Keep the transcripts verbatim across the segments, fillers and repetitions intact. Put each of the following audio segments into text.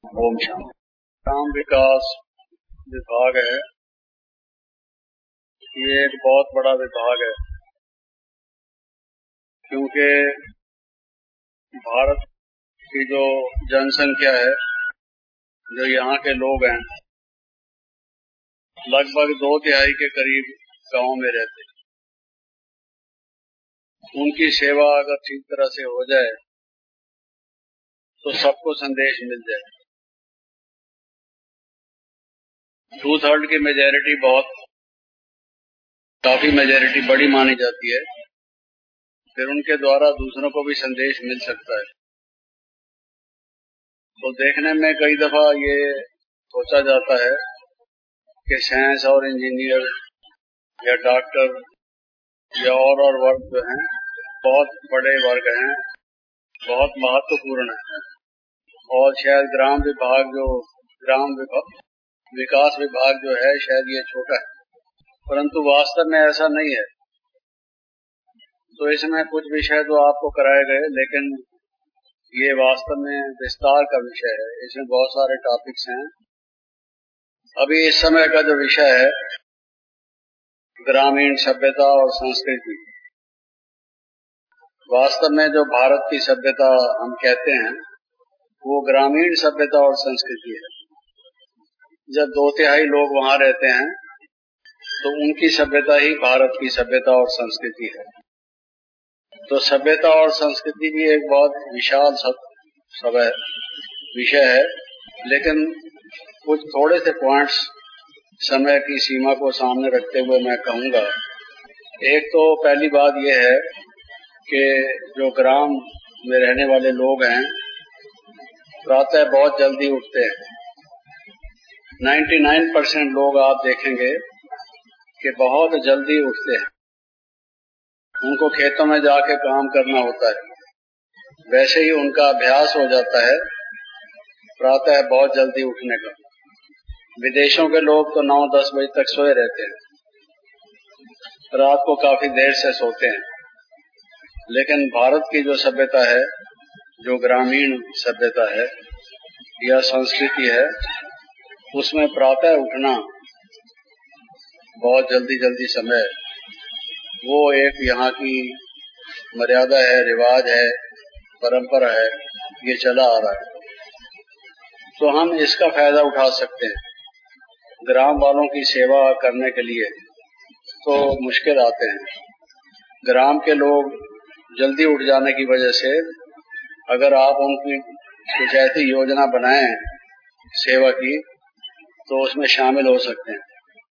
ओम शांति। ग्राम विकास विभाग है, ये एक बहुत बड़ा विभाग है, क्योंकि भारत की जो जनसंख्या है, जो यहाँ के लोग हैं, लगभग दो तिहाई के करीब गांव में रहते हैं। उनकी सेवा अगर ठीक तरह से हो जाए तो सबको संदेश मिल जाए। टू थर्ड की मेजॉरिटी बहुत काफी मेजॉरिटी बड़ी मानी जाती है, फिर उनके द्वारा दूसरों को भी संदेश मिल सकता है। तो देखने में कई दफा ये सोचा जाता है कि साइंस और इंजीनियर या डॉक्टर या और और वर्ग जो हैं बहुत बड़े वर्ग हैं, बहुत महत्वपूर्ण है, और शायद ग्राम विभाग जो ग्राम विभाग विकास विभाग जो है शायद ये छोटा है, परंतु वास्तव में ऐसा नहीं है। तो इसमें कुछ विषय तो आपको कराए गए, लेकिन ये वास्तव में विस्तार का विषय है। इसमें बहुत सारे टॉपिक्स हैं। अभी इस समय का जो विषय है ग्रामीण सभ्यता और संस्कृति, वास्तव में जो भारत की सभ्यता हम कहते हैं वो ग्रामीण सभ्यता और संस्कृति है। जब दो तिहाई लोग वहां रहते हैं तो उनकी सभ्यता ही भारत की सभ्यता और संस्कृति है। तो सभ्यता और संस्कृति भी एक बहुत विशाल सब विषय है, लेकिन कुछ थोड़े से पॉइंट्स समय की सीमा को सामने रखते हुए मैं कहूंगा। एक तो पहली बात यह है कि जो ग्राम में रहने वाले लोग हैं प्रातः बहुत जल्दी उठते हैं। निन्यानवे परसेंट लोग आप देखेंगे कि बहुत जल्दी उठते हैं। उनको खेतों में जाके काम करना होता है, वैसे ही उनका अभ्यास हो जाता है प्रातः बहुत जल्दी उठने का। विदेशों के लोग तो नौ दस बजे तक सोए रहते हैं, रात को काफी देर से सोते हैं। लेकिन भारत की जो सभ्यता है, जो ग्रामीण सभ्यता है या संस्कृति है, उसमें प्रातः उठना बहुत जल्दी जल्दी समय, वो एक यहाँ की मर्यादा है, रिवाज है, परंपरा है, ये चला आ रहा है। तो हम इसका फायदा उठा सकते हैं। ग्राम वालों की सेवा करने के लिए तो मुश्किल आते हैं। ग्राम के लोग जल्दी उठ जाने की वजह से अगर आप उनकी कुछ ऐसी योजना बनाएं सेवा की तो उसमें शामिल हो सकते हैं।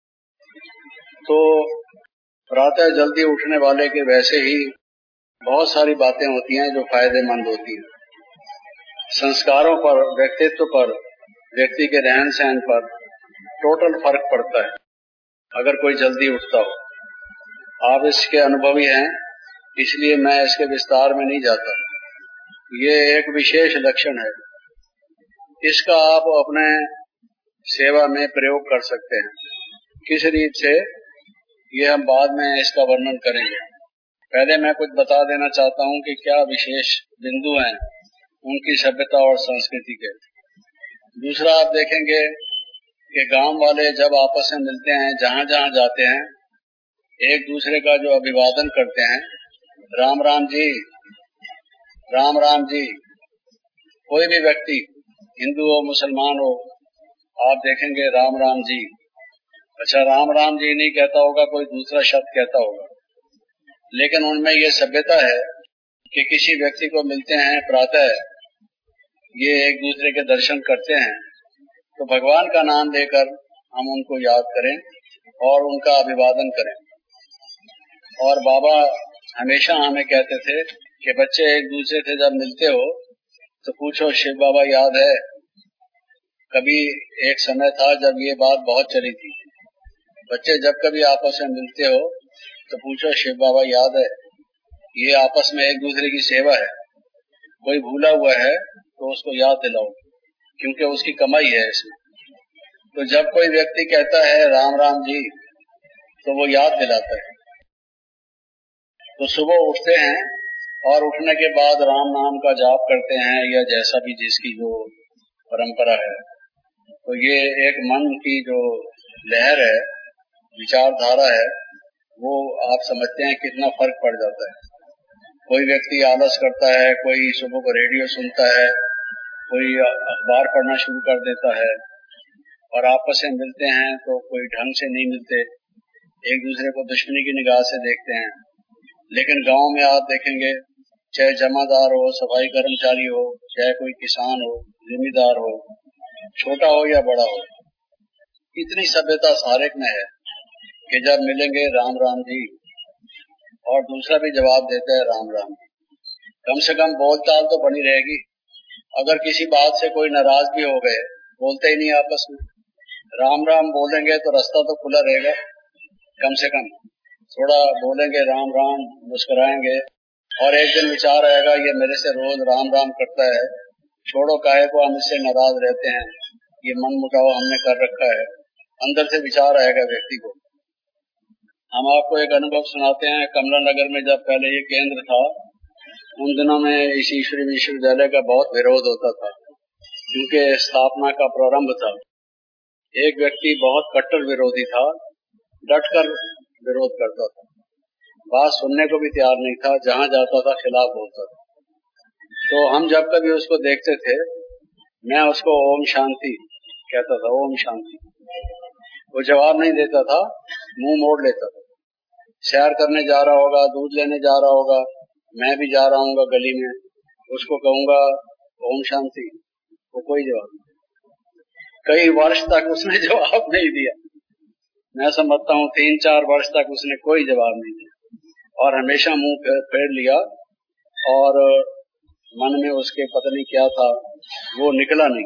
तो प्रातः जल्दी उठने वाले के वैसे ही बहुत सारी बातें होती हैं जो फायदेमंद होती हैं। संस्कारों पर, व्यक्तित्व पर, व्यक्ति के रहन सहन पर टोटल फर्क पड़ता है अगर कोई जल्दी उठता हो। आप इसके अनुभवी हैं, इसलिए मैं इसके विस्तार में नहीं जाता। ये एक विशेष लक्षण है, इसका आप अपने सेवा में प्रयोग कर सकते हैं। किस रीत से, ये हम बाद में इसका वर्णन करेंगे। पहले मैं कुछ बता देना चाहता हूं कि क्या विशेष बिंदु हैं उनकी सभ्यता और संस्कृति के। दूसरा, आप देखेंगे कि गांव वाले जब आपस में मिलते हैं, जहां जहां जाते हैं, एक दूसरे का जो अभिवादन करते हैं, राम राम जी, राम राम जी। कोई भी व्यक्ति, हिंदू हो मुसलमान हो, आप देखेंगे राम राम जी। अच्छा, राम राम जी नहीं कहता होगा, कोई दूसरा शब्द कहता होगा, लेकिन उनमें ये सभ्यता है कि किसी व्यक्ति को मिलते हैं प्रातः, ये एक दूसरे के दर्शन करते हैं, तो भगवान का नाम लेकर हम उनको याद करें और उनका अभिवादन करें। और बाबा हमेशा हमें कहते थे कि बच्चे एक दूसरे से जब मिलते हो तो पूछो शिव बाबा याद है। कभी एक समय था जब ये बात बहुत चली थी, बच्चे जब कभी आपस में मिलते हो तो पूछो शिव बाबा याद है। ये आपस में एक दूसरे की सेवा है। कोई भूला हुआ है तो उसको याद दिलाओ, क्योंकि उसकी कमाई है इसमें। तो जब कोई व्यक्ति कहता है राम राम जी तो वो याद दिलाता है। तो सुबह उठते हैं और उठने के बाद राम नाम का जाप करते हैं, या जैसा भी जिसकी जो परंपरा है। तो ये एक मन की जो लहर है, विचारधारा है, वो आप समझते हैं कितना फर्क पड़ जाता है। कोई व्यक्ति आलस करता है, कोई सुबह को रेडियो सुनता है, कोई अखबार पढ़ना शुरू कर देता है, और आपस में मिलते हैं तो कोई ढंग से नहीं मिलते, एक दूसरे को दुश्मनी की निगाह से देखते हैं। लेकिन गांव में आप देखेंगे, चाहे जमादार हो, सफाई कर्मचारी हो, चाहे कोई किसान हो, जिम्मेदार हो, छोटा हो या बड़ा हो, इतनी सभ्यता सारेक में है कि जब मिलेंगे राम राम जी, और दूसरा भी जवाब देता है राम राम जी। कम से कम बोलचाल तो बनी रहेगी। अगर किसी बात से कोई नाराज भी हो गए, बोलते ही नहीं आपस में, राम राम बोलेंगे तो रास्ता तो खुला रहेगा। कम से कम थोड़ा बोलेंगे राम राम, मुस्कुराएंगे, और एक दिन विचार आएगा ये मेरे से रोज राम राम करता है, छोड़ो काहे को हम इससे नाराज रहते हैं, ये मन मुटाव हमने कर रखा है। अंदर से विचार आएगा व्यक्ति को। हम आपको एक अनुभव सुनाते हैं। कमला नगर में जब पहले ये केंद्र था, उन दिनों में इस ईश्वरी विश्वविद्यालय का बहुत विरोध होता था, क्योंकि स्थापना का प्रारंभ था। एक व्यक्ति बहुत कट्टर विरोधी था, डटकर विरोध करता था, बात सुनने को भी तैयार नहीं था, जहां जाता था खिलाफ बोलता था। तो हम जब कभी उसको देखते थे, मैं उसको ओम शांति कहता था, ओम शांति। वो जवाब नहीं देता था, मुंह मोड़ लेता था। सैर करने जा रहा होगा, दूध लेने जा रहा होगा, मैं भी जा रहा हूँ गली में, उसको कहूंगा ओम शांति, वो कोई जवाब नहीं। कई वर्ष तक उसने जवाब नहीं दिया। मैं समझता हूँ तीन चार वर्ष तक उसने कोई जवाब नहीं दिया, और हमेशा मुंह फेर लिया, और मन में उसके पता नहीं क्या था, वो निकला नहीं।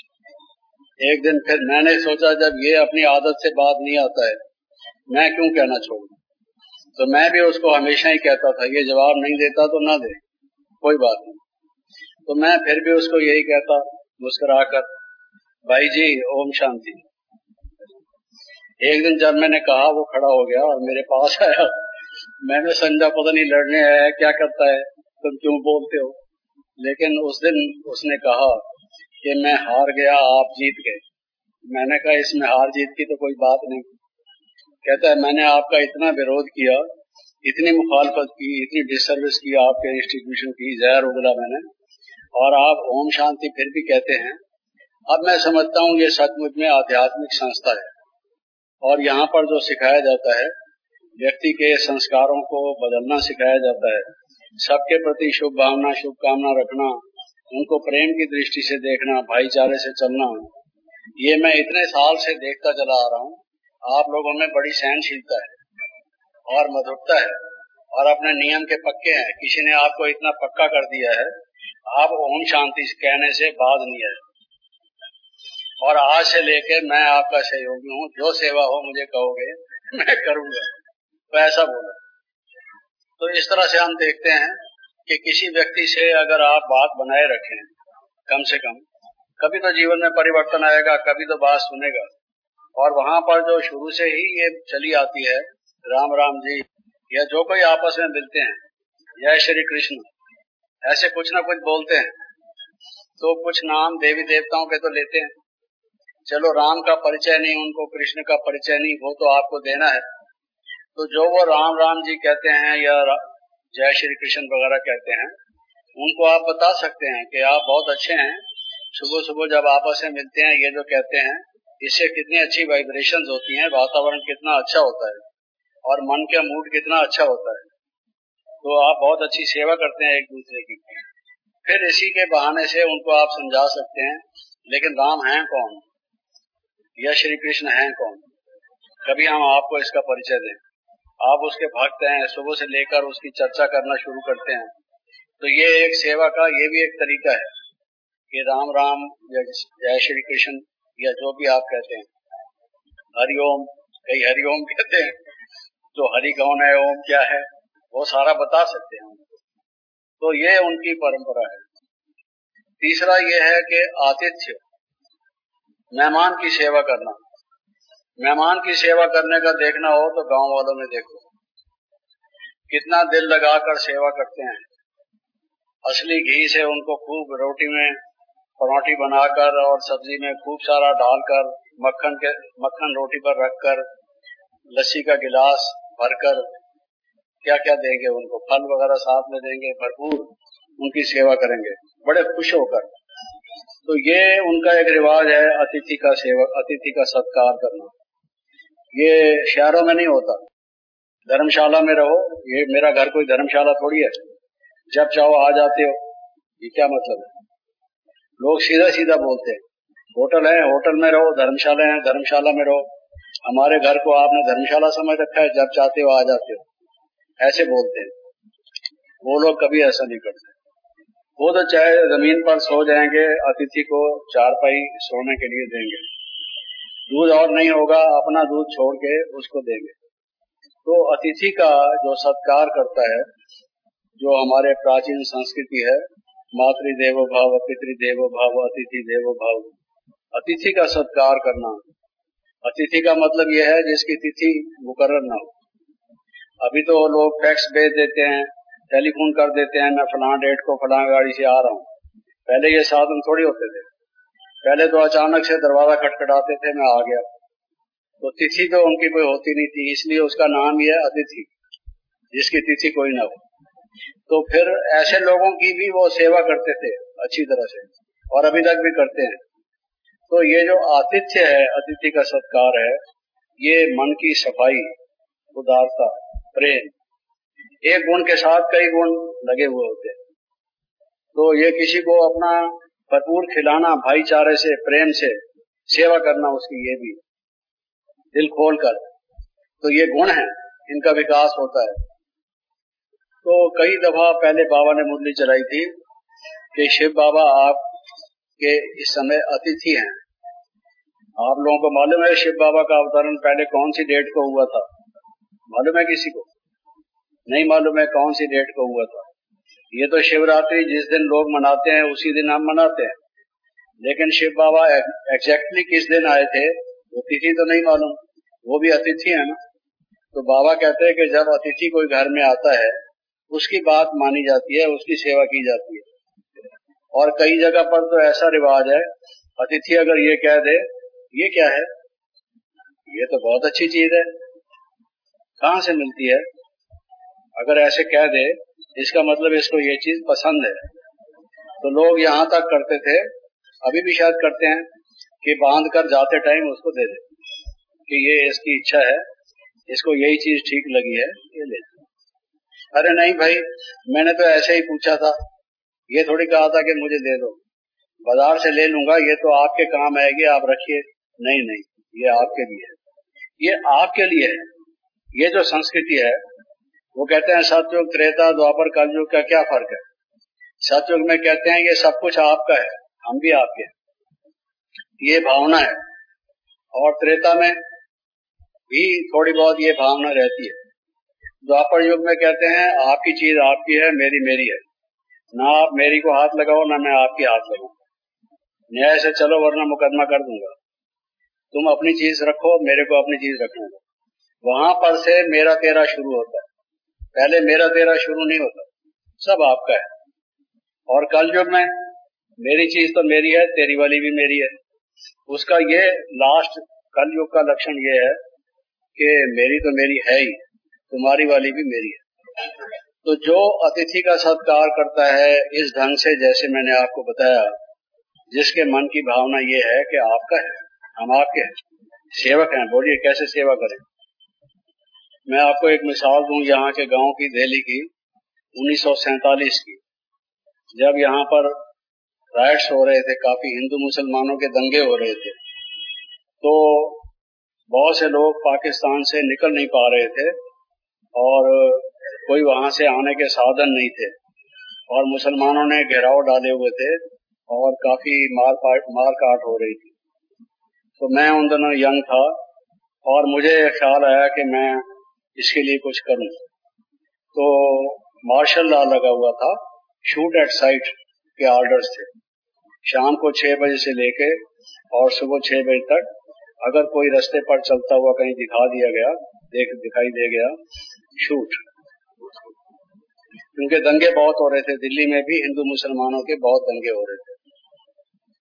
एक दिन फिर मैंने सोचा, जब ये अपनी आदत से बात नहीं आता है, मैं क्यों कहना छोड़ूं। तो मैं भी उसको हमेशा ही कहता था, ये जवाब नहीं देता तो ना दे, कोई बात नहीं। तो मैं फिर भी उसको यही कहता मुस्कुराकर, भाई जी ओम शांति। एक दिन जब मैंने कहा, वो खड़ा हो गया और मेरे पास आया। मैंने समझा पता नहीं लड़ने आया है, क्या करता है, तुम क्यों बोलते हो। लेकिन उस दिन उसने कहा कि मैं हार गया, आप जीत गए। मैंने कहा इसमें हार जीत की तो कोई बात नहीं। कहता है मैंने आपका इतना विरोध किया, इतनी मुखालफत की, इतनी डिसर्विस की, आपके इंस्टीट्यूशन की, जहर उगला मैंने, और आप ओम शांति फिर भी कहते हैं। अब मैं समझता हूँ ये सचमुच में आध्यात्मिक संस्था है, और यहाँ पर जो सिखाया जाता है, व्यक्ति के संस्कारों को बदलना सिखाया जाता है, सबके प्रति शुभ भावना, शुभकामना रखना, उनको प्रेम की दृष्टि से देखना, भाईचारे से चलना। ये मैं इतने साल से देखता चला आ रहा हूँ। आप लोगों में बड़ी सहनशीलता है और मधुरता है, और अपने नियम के पक्के हैं। किसी ने आपको इतना पक्का कर दिया है, आप ओम शांति कहने से बाज नहीं है। और आज से लेके मैं आपका सहयोगी हूँ, जो सेवा हो मुझे कहोगे मैं करूंगा, तो ऐसा बोला। तो इस तरह से हम देखते हैं कि किसी व्यक्ति से अगर आप बात बनाए रखें, कम से कम कभी तो जीवन में परिवर्तन आएगा, कभी तो बात सुनेगा। और वहां पर जो शुरू से ही ये चली आती है, राम राम जी, या जो कोई आपस में मिलते हैं, जय श्री कृष्ण, ऐसे कुछ ना कुछ बोलते हैं, तो कुछ नाम देवी देवताओं के तो लेते हैं। चलो राम का परिचय नहीं, उनको कृष्ण का परिचय नहीं, वो तो आपको देना है। तो जो वो राम राम जी कहते हैं या जय श्री कृष्ण वगैरह कहते हैं, उनको आप बता सकते हैं कि आप बहुत अच्छे हैं। सुबह सुबह जब आपस में मिलते हैं, ये जो कहते हैं, इससे कितनी अच्छी वाइब्रेशंस होती हैं, वातावरण कितना अच्छा होता है, और मन का मूड कितना अच्छा होता है। तो आप बहुत अच्छी सेवा करते हैं एक दूसरे की। फिर इसी के बहाने से उनको आप समझा सकते हैं, लेकिन राम हैं कौन या श्री कृष्ण हैं कौन, कभी हम आपको इसका परिचय दें। आप उसके भक्त हैं, सुबह से लेकर उसकी चर्चा करना शुरू करते हैं। तो ये एक सेवा का ये भी एक तरीका है कि राम राम या जय श्री कृष्ण या जो भी आप कहते हैं, हरिओम, कई हरिओम कहते हैं, तो हरि कौन है, ओम क्या है, वो सारा बता सकते हैं। तो ये उनकी परंपरा है। तीसरा ये है कि आतिथ्य, मेहमान की सेवा करना। मेहमान की सेवा करने का देखना हो तो गांव वालों में देखो, कितना दिल लगाकर सेवा करते हैं। असली घी से उनको खूब रोटी में पराठी बनाकर और सब्जी में खूब सारा डालकर मक्खन के मक्खन रोटी पर रखकर लस्सी का गिलास भरकर क्या क्या देंगे उनको, फल वगैरह साथ में देंगे, भरपूर उनकी सेवा करेंगे बड़े खुश होकर। तो ये उनका एक रिवाज है अतिथि का सेवा, अतिथि का सत्कार करना। ये शहरों में नहीं होता। धर्मशाला में रहो, ये मेरा घर कोई धर्मशाला थोड़ी है, जब चाहो आ जाते हो, ये क्या मतलब है? लोग सीधा सीधा बोलते हैं, होटल है होटल में रहो, धर्मशाला है धर्मशाला में रहो, हमारे घर को आपने धर्मशाला समझ रखा है, जब चाहते हो आ जाते हो, ऐसे बोलते हैं। वो लोग कभी ऐसा नहीं करते। वो तो चाहे जमीन पर सो जाएंगे, अतिथि को चारपाई सोने के लिए देंगे, दूध और नहीं होगा अपना दूध छोड़ के उसको देंगे। तो अतिथि का जो सत्कार करता है, जो हमारे प्राचीन संस्कृति है, मातृदेवो भव, पितृदेवो भव, अतिथि देवो भव, अतिथि का सत्कार करना। अतिथि का मतलब यह है जिसकी तिथि मुकर्रर न हो। अभी तो लोग फैक्स भेज देते हैं, टेलीफोन कर देते हैं, मैं फलां डेट को फलां गाड़ी से आ रहा हूँ। पहले ये साधन थोड़ी होते थे। पहले तो अचानक से दरवाजा खटखटाते थे, मैं आ गया। तो तिथि तो उनकी कोई होती नहीं थी, इसलिए उसका नाम ही है अतिथि, जिसकी तिथि कोई ना हो। तो फिर ऐसे लोगों की भी वो सेवा करते थे अच्छी तरह से, और अभी तक भी करते हैं। तो ये जो आतिथ्य है, अतिथि का सत्कार है, ये मन की सफाई, उदारता, प्रेम, एक गुण के साथ कई गुण लगे हुए होते हैं। तो ये किसी को अपना भरपूर खिलाना, भाईचारे से, प्रेम से सेवा करना उसकी, ये भी दिल खोल कर, तो ये गुण है, इनका विकास होता है। तो कई दफा पहले बाबा ने मुरली चलाई थी कि शिव बाबा आप के इस समय अतिथि हैं। आप लोगों को मालूम है शिव बाबा का अवतरण पहले कौन सी डेट को हुआ था? मालूम है किसी को? नहीं मालूम है कौन सी डेट को हुआ था। ये तो शिवरात्रि जिस दिन लोग मनाते हैं उसी दिन हम मनाते हैं, लेकिन शिव बाबा एग्जैक्टली किस दिन आए थे वो तिथि तो नहीं मालूम। वो भी अतिथि है ना। तो बाबा कहते हैं कि जब अतिथि कोई घर में आता है उसकी बात मानी जाती है, उसकी सेवा की जाती है। और कई जगह पर तो ऐसा रिवाज है, अतिथि अगर ये कह दे ये क्या है, ये तो बहुत अच्छी चीज है, कहाँ से मिलती है, अगर ऐसे कह दे इसका मतलब इसको ये चीज पसंद है। तो लोग यहाँ तक करते थे, अभी भी शायद करते हैं, कि बांध कर जाते टाइम उसको दे दे कि ये इसकी इच्छा है, इसको यही चीज ठीक लगी है, ये ले। अरे नहीं भाई, मैंने तो ऐसे ही पूछा था, ये थोड़ी कहा था कि मुझे दे दो, बाजार से ले लूंगा, ये तो आपके काम आएगी, आप रखिए। नहीं नहीं, ये आपके लिए है, ये आपके लिए है। ये जो संस्कृति है, वो कहते हैं सतयुग, त्रेता, द्वापर, कलयुग का क्या फर्क है? सतयुग में कहते हैं ये सब कुछ आपका है, हम भी आपके हैं, ये भावना है। और त्रेता में भी थोड़ी बहुत ये भावना रहती है। द्वापर युग में कहते हैं आपकी चीज आपकी है, मेरी मेरी है, ना आप मेरी को हाथ लगाओ ना मैं आपकी हाथ लगाऊं, न्याय से चलो वरना मुकदमा कर दूंगा, तुम अपनी चीज रखो, मेरे को अपनी चीज रखने दो। वहां पर से मेरा तेरा शुरू होता है, पहले मेरा तेरा शुरू नहीं होता, सब आपका है। और कलयुग में मेरी चीज तो मेरी है, तेरी वाली भी मेरी है। उसका ये लास्ट कलयुग का लक्षण ये है कि मेरी तो मेरी है ही, तुम्हारी वाली भी मेरी है। तो जो अतिथि का सत्कार करता है इस ढंग से, जैसे मैंने आपको बताया, जिसके मन की भावना ये है कि आपका है, हम आपके हैं, सेवक हैं, बोलिए कैसे सेवा करें। मैं आपको एक मिसाल दूं यहाँ के गांव की, दिल्ली की, उन्नीस सौ सैतालीस की, जब यहाँ पर राइट्स हो रहे थे, काफी हिंदू मुसलमानों के दंगे हो रहे थे, तो बहुत से लोग पाकिस्तान से निकल नहीं पा रहे थे और कोई वहां से आने के साधन नहीं थे, और मुसलमानों ने घेराव डाले हुए थे और काफी मार मार काट हो रही थी। तो मैं उन दिनों यंग था और मुझे ख्याल आया कि मैं इसके लिए कुछ करूं। तो मार्शल लॉ लगा हुआ था, शूट एट साइट के ऑर्डर्स थे। शाम को छह बजे से लेके और सुबह छह बजे तक अगर कोई रास्ते पर चलता हुआ कहीं दिखा दिया गया, देख दिखाई दे गया, शूट। क्योंकि दंगे बहुत हो रहे थे, दिल्ली में भी हिंदू मुसलमानों के बहुत दंगे हो रहे थे।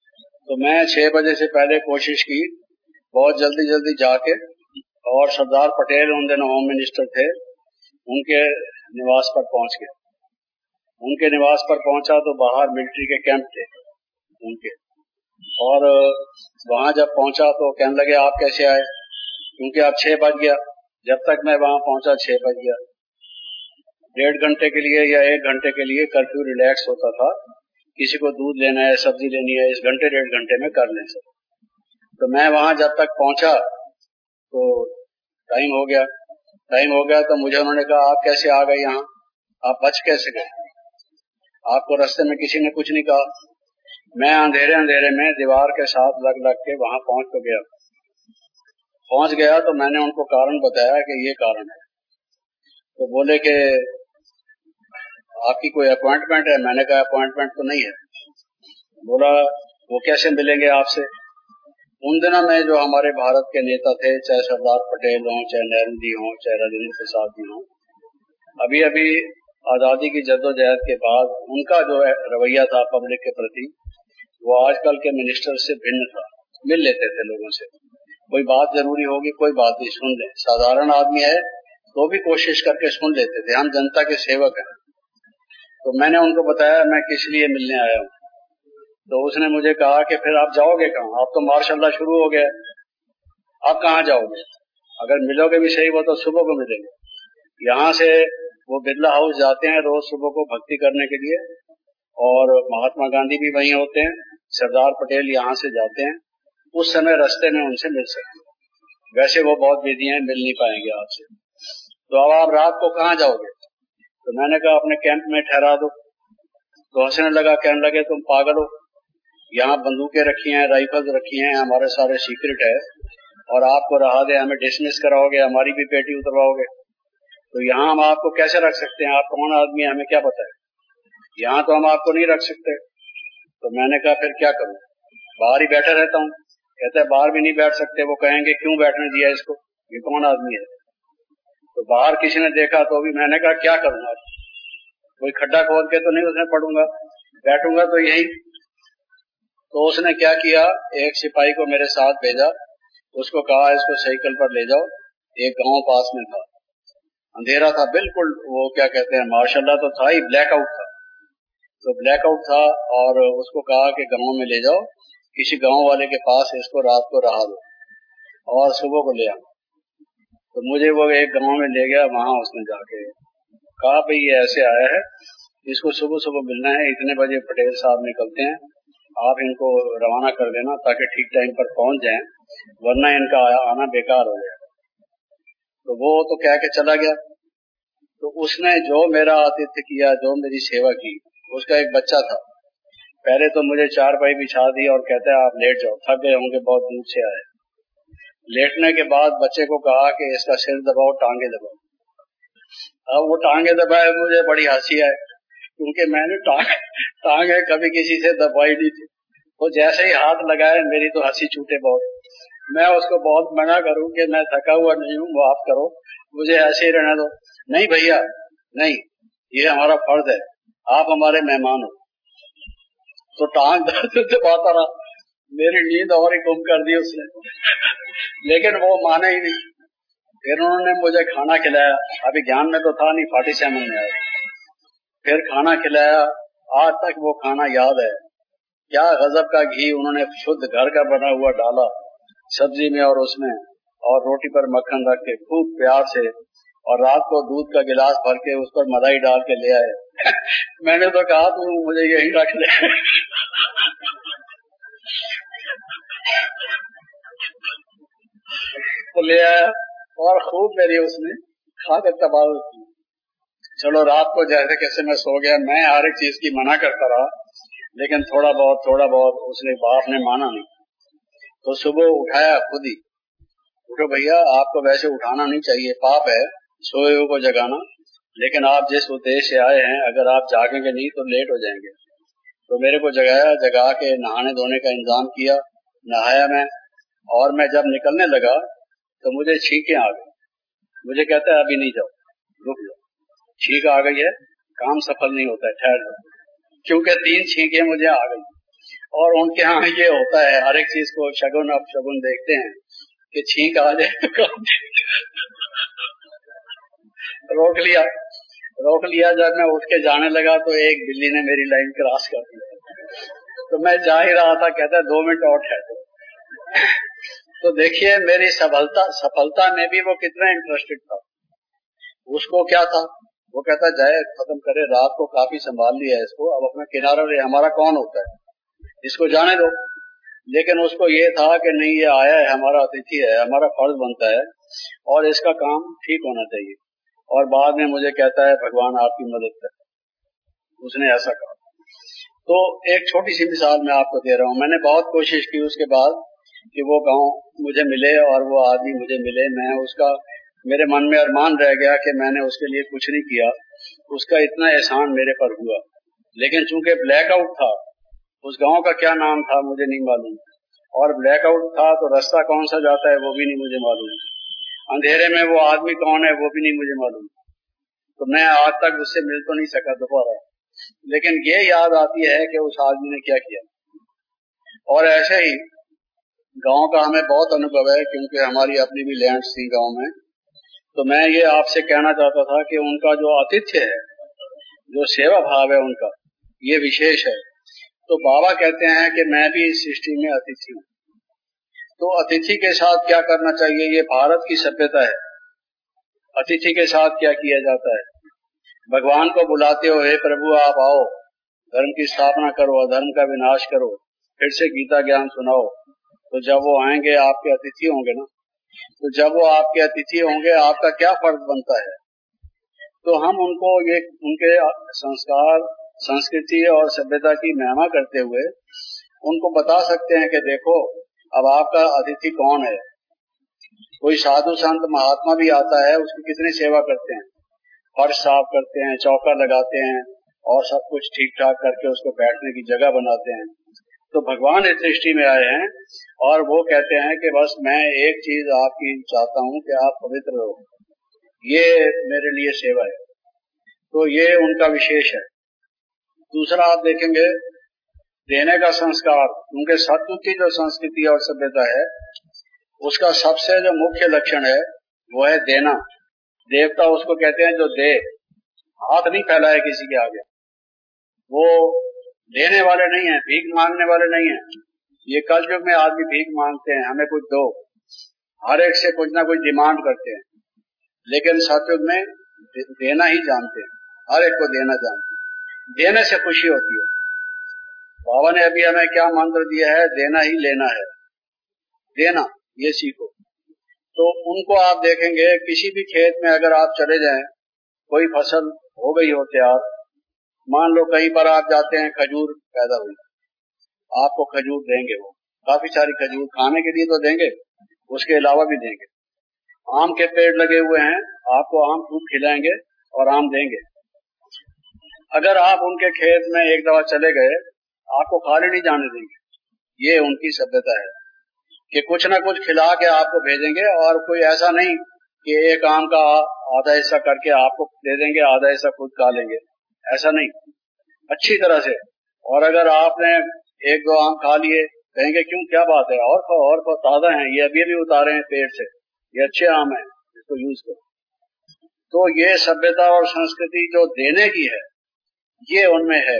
तो मैं छह बजे से पहले कोशिश की, बहुत जल्दी जल्दी जाके, और सरदार पटेल उन दिनों होम मिनिस्टर थे, उनके निवास पर पहुंच गया। उनके निवास पर पहुंचा तो बाहर मिलिट्री के कैंप थे उनके, और वहां जब पहुंचा तो कहने लगे आप कैसे आए, क्योंकि अब छह बज गया। जब तक मैं वहां पहुंचा छह बज गया। डेढ़ घंटे के लिए या एक घंटे के लिए कर्फ्यू रिलैक्स होता था, किसी को दूध लेना है, सब्जी लेनी है, इस घंटे डेढ़ घंटे में कर लें सब। तो मैं वहां जब तक पहुंचा तो टाइम हो गया। टाइम हो गया तो मुझे उन्होंने कहा आप कैसे आ गए यहाँ, आप बच कैसे गए, आपको रास्ते में किसी ने कुछ नहीं कहा। मैं अंधेरे अंधेरे में दीवार के साथ लग लग के वहां पहुंच तो गया। पहुंच गया तो मैंने उनको कारण बताया कि ये कारण है। तो बोले कि आपकी कोई अपॉइंटमेंट है। मैंने कहा अपॉइंटमेंट तो नहीं है। बोला वो कैसे मिलेंगे आपसे। उन दिनों में जो हमारे भारत के नेता थे, चाहे सरदार पटेल हों, चाहे नेहरू जी हों, चाहे राजेंद्र प्रसाद जी हों, अभी अभी आजादी की जद्दोजहद के बाद उनका जो रवैया था पब्लिक के प्रति, वो आजकल के मिनिस्टर से भिन्न था। मिल लेते थे लोगों से, कोई बात जरूरी होगी, कोई बात नहीं, सुन ले। साधारण आदमी है तो भी कोशिश करके सुन लेते थे। हम जनता के सेवक हैं। तो मैंने उनको बताया मैं किस लिए मिलने आया हूँ। तो उसने मुझे कहा कि फिर आप जाओगे कहाँ, आप तो मार्शल्लाह शुरू हो गया, आप कहाँ जाओगे, अगर मिलोगे भी सही वो तो सुबह को मिलेंगे। यहाँ से वो बिरला हाउस जाते हैं रोज सुबह को भक्ति करने के लिए, और महात्मा गांधी भी वहीं होते हैं, सरदार पटेल यहाँ से जाते हैं। उस समय रास्ते में उनसे मिल सकते हैं, वैसे वो बहुत बिजी हैं, मिल नहीं पाएंगे आपसे। तो अब आप रात को कहाँ जाओगे। तो मैंने कहा अपने कैंप में ठहरा दो। तो हंसने लगा, कहने लगे तुम पागल हो, यहाँ बंदूकें रखी हैं, राइफल्स रखी हैं, हमारे सारे सीक्रेट है, और आपको रहा दे हमें डिसमिस कराओगे, हमारी भी पेटी उतरवाओगे, तो यहाँ हम आपको कैसे रख सकते हैं, आप कौन आदमी है हमें क्या पता है, यहाँ तो हम आपको नहीं रख सकते। तो मैंने कहा फिर क्या करूं, बाहर ही बैठा रहता हूँ। कहते हैं बाहर भी नहीं बैठ सकते, वो कहेंगे क्यों बैठने दिया इसको, ये कौन आदमी है। तो बाहर किसी ने देखा तो भी मैंने कहा क्या करूंगा, कोई खड्डा खोद के तो नहीं उसमें पड़ूंगा, बैठूंगा तो यही। तो उसने क्या किया, एक सिपाही को मेरे साथ भेजा, उसको कहा इसको साइकिल पर ले जाओ। एक गांव पास में था, अंधेरा था बिल्कुल, वो क्या कहते हैं मार्शल्लाह तो था ही, ब्लैकआउट था। तो ब्लैकआउट था और उसको कहा कि गांव में ले जाओ, किसी गांव वाले के पास इसको रात को रहा दो और सुबह को ले आओ। तो मुझे वो एक गांव में ले गया, वहां उसने जाके कहा भाई ये ऐसे आया है, इसको सुबह सुबह मिलना है, इतने बजे पटेल साहब निकलते हैं, आप इनको रवाना कर देना ताकि ठीक टाइम पर पहुंच जाएं, वरना इनका आना बेकार हो जाएगा। तो वो तो कह के चला गया। तो उसने जो मेरा आतिथ्य किया, जो मेरी सेवा की, उसका एक बच्चा था, पहले तो मुझे चारपाई बिछा दी और कहता है आप लेट जाओ, थक गए होंगे बहुत दूर से आए। लेटने के बाद बच्चे को कहा कि इसका सिर दबाओ, टांगे दबाओ। अब वो टांगे दबाए, मुझे बड़ी हंसी आए, क्योंकि मैंने टांगे टांगे कभी किसी से दबाई नहीं थी। वो जैसे ही हाथ लगाए मेरी तो हंसी छूटे बहुत। मैं उसको बहुत मना करूं कि मैं थका हुआ नहीं हूं, माफ करो, मुझे ऐसे ही रहने दो। नहीं भैया नहीं, ये हमारा फर्ज है, आप हमारे मेहमान हो। तो टांग दबाता रहा, मेरी नींद और ही गुम कर दी उसने लेकिन वो माने ही नहीं। फिर उन्होंने मुझे खाना खिलाया, अभी ज्ञान में तो था नहीं, फोर्टी सेवन में आया। फिर खाना खिलाया, आज तक वो खाना याद है। क्या गजब का घी उन्होंने शुद्ध घर का बना हुआ डाला सब्जी में और उसमें, और रोटी पर मक्खन रख के खूब प्यार से, और रात को दूध का गिलास भर के उस पर मलाई डाल के ले आए मैंने तो कहा तू मुझे यही रख ले तो ले आया और खूब मेरी उसने खा के तबाह की। चलो रात को जैसे कैसे मैं सो गया। मैं हर एक चीज की मना करता रहा, लेकिन थोड़ा बहुत थोड़ा बहुत उसने बाप ने माना नहीं। तो सुबह उठाया खुद ही, उठो भैया, आपको वैसे उठाना नहीं चाहिए, पाप है सोए हुए को जगाना, लेकिन आप जिस उद्देश्य से आए हैं अगर आप जागेंगे नहीं तो लेट हो जाएंगे। तो मेरे को जगाया, जगा के नहाने धोने का इंतजाम किया, नहाया मैं, और मैं जब निकलने लगा तो मुझे छींकें आ गई। मुझे कहता है अभी नहीं जाओ, रुक जाओ, छींक आ गई है, काम सफल नहीं होता है, ठहर जाओ, क्योंकि तीन छींकें मुझे आ गई। और उनके यहाँ ये होता है, हर एक चीज को शगुन अपशगुन देखते हैं कि छींक आ जाए तो रोक लिया रोक लिया जब मैं उठ के जाने लगा तो एक बिल्ली ने मेरी लाइन क्रॉस कर दी, तो मैं जा ही रहा था, कहता है दो मिनट और ठहरो। तो देखिए मेरी सफलता सफलता में भी वो कितना इंटरेस्टेड था। उसको क्या था, वो कहता जाए खत्म करे, रात को काफी संभाल लिया है इसको, अब अपना किनारा ले, हमारा कौन होता है, इसको जाने दो। लेकिन उसको ये था कि नहीं, ये आया है, हमारा अतिथि है, हमारा फर्ज बनता है और इसका काम ठीक होना चाहिए। और बाद में मुझे कहता है भगवान आपकी मदद करे, उसने ऐसा कहा। तो एक छोटी सी मिसाल मैं आपको दे रहा हूँ। मैंने बहुत कोशिश की उसके बाद कि वो गांव मुझे मिले और वो आदमी मुझे मिले। मैं उसका, मेरे मन में अरमान रह गया कि मैंने उसके लिए कुछ नहीं किया, उसका इतना एहसान मेरे पर हुआ। लेकिन चूंकि ब्लैकआउट था, उस गांव का क्या नाम था मुझे नहीं मालूम, और ब्लैकआउट था तो रास्ता कौन सा जाता है वो भी नहीं मुझे मालूम, अंधेरे में वो आदमी कौन है वो भी नहीं मुझे मालूम। तो मैं आज तक उससे मिल तो नहीं सका दोबारा, लेकिन ये याद आती है कि उस आदमी ने क्या किया। और ऐसे ही गांव का हमें बहुत अनुभव है, क्योंकि हमारी अपनी भी लैंड्स थी गांव में। तो मैं ये आपसे कहना चाहता था कि उनका जो आतिथ्य है, जो सेवा भाव है उनका, ये विशेष है। तो बाबा कहते हैं कि मैं भी इस सृष्टि में अतिथि हूँ। तो अतिथि के साथ क्या करना चाहिए, ये भारत की सभ्यता है। अतिथि के साथ क्या किया जाता है, भगवान को बुलाते हो, हे प्रभु आप आओ, धर्म की स्थापना करो, अधर्म का विनाश करो, फिर से गीता ज्ञान सुनाओ। तो जब वो आएंगे आपके अतिथि होंगे ना, तो जब वो आपके अतिथि होंगे आपका क्या फर्ज बनता है। तो हम उनको ये उनके संस्कार, संस्कृति और सभ्यता की महिमा करते हुए उनको बता सकते हैं कि देखो अब आपका अतिथि कौन है। कोई साधु संत महात्मा भी आता है, उसकी कितनी सेवा करते हैं, फर्श साफ करते हैं, चौका लगाते हैं और सब कुछ ठीक ठाक करके उसको बैठने की जगह बनाते हैं। तो भगवान इस सृष्टि में आए हैं और वो कहते हैं कि बस मैं एक चीज आपकी चाहता हूँ कि आप पवित्र रहो, ये मेरे लिए सेवा है। तो ये उनका विशेष है। दूसरा आप देखेंगे देने का संस्कार, उनके सत्व की जो संस्कृति और सभ्यता है उसका सबसे जो मुख्य लक्षण है वो है देना। देवता उसको कहते हैं जो दे, हाथ नहीं फैलाए किसी के आगे, वो देने वाले नहीं है, भीख मांगने वाले नहीं है। ये कलयुग में आदमी भीख मांगते हैं, हमें कुछ दो, हर एक से कुछ ना कुछ डिमांड करते हैं, लेकिन सतयुग में देना ही जानते हैं, हर एक को देना जानते हैं। देने से खुशी होती है। बाबा ने अभी हमें क्या मंत्र दिया है, देना ही लेना है, देना, ये सीखो। तो उनको आप देखेंगे किसी भी खेत में अगर आप चले जाएं, कोई फसल हो गई हो तैयार, मान लो कहीं पर आप जाते हैं, खजूर पैदा हुई, आपको खजूर देंगे, वो काफी सारी खजूर खाने के लिए तो देंगे, उसके अलावा भी देंगे। आम के पेड़ लगे हुए हैं, आपको आम खूब खिलाएंगे और आम देंगे। अगर आप उनके खेत में एक दफा चले गए, आपको खाली नहीं जाने देंगे। ये उनकी सभ्यता है कि कुछ ना कुछ खिला के आपको भेजेंगे, और कोई ऐसा नहीं कि एक आम का आधा हिस्सा करके आपको दे देंगे, आधा हिस्सा खुद खा लेंगे, ऐसा नहीं, अच्छी तरह से। और अगर आपने एक दो आम खा लिए, कहेंगे क्यों, क्या बात है, और खाओ और खाओ, ताजा है, ये अभी भी उतारे हैं पेड़ से, ये अच्छे आम है, इसको यूज करो। तो ये सभ्यता और संस्कृति जो देने की है, ये उनमें है।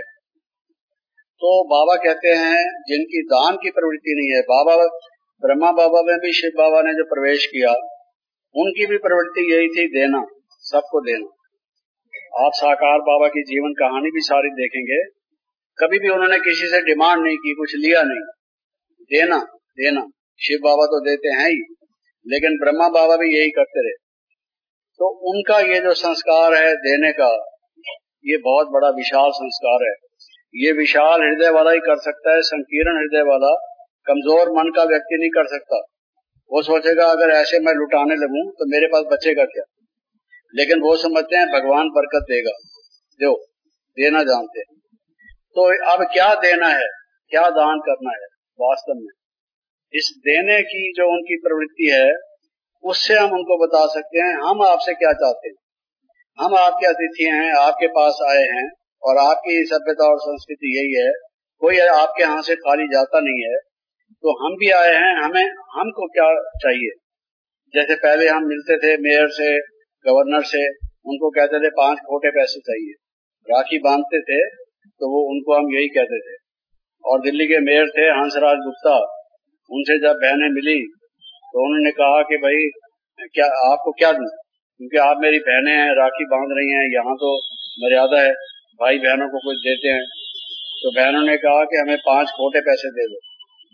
तो बाबा कहते हैं जिनकी दान की प्रवृत्ति नहीं है, बाबा ब्रह्मा बाबा में भी शिव बाबा ने जो प्रवेश किया, उनकी भी प्रवृत्ति यही थी, देना, सबको देना। आप साकार बाबा की जीवन कहानी भी सारी देखेंगे, कभी भी उन्होंने किसी से डिमांड नहीं की, कुछ लिया नहीं, देना देना। शिव बाबा तो देते हैं ही, लेकिन ब्रह्मा बाबा भी यही करते रहे। तो उनका ये जो संस्कार है देने का, ये बहुत बड़ा विशाल संस्कार है। ये विशाल हृदय वाला ही कर सकता है, संकीर्ण हृदय वाला, कमजोर मन का व्यक्ति नहीं कर सकता। वो सोचेगा अगर ऐसे मैं लुटाने लगूं तो मेरे पास बचेगा क्या, लेकिन वो समझते हैं भगवान बरकत देगा, दो, देना जानते हैं। तो अब क्या देना है, क्या दान करना है, वास्तव में इस देने की जो उनकी प्रवृत्ति है, उससे हम उनको बता सकते हैं हम आपसे क्या चाहते हैं। हम आपके अतिथि हैं, आपके पास आए हैं, और आपकी सभ्यता और संस्कृति यही है, कोई आपके यहाँ से खाली जाता नहीं है। तो हम भी आए हैं, हमें हमको क्या चाहिए? जैसे पहले हम मिलते थे मेयर से, गवर्नर से, उनको कहते थे पांच खोटे पैसे चाहिए, राखी बांधते थे तो वो उनको हम यही कहते थे। और दिल्ली के मेयर थे हंसराज गुप्ता, उनसे जब बहनें मिली तो उन्होंने कहा कि भाई क्या आपको क्या दूं, क्योंकि आप मेरी बहनें हैं, राखी बांध रही हैं, यहाँ तो मर्यादा है, भाई बहनों को कुछ देते हैं। तो बहनों ने कहा कि हमें पांच खोटे पैसे दे दो।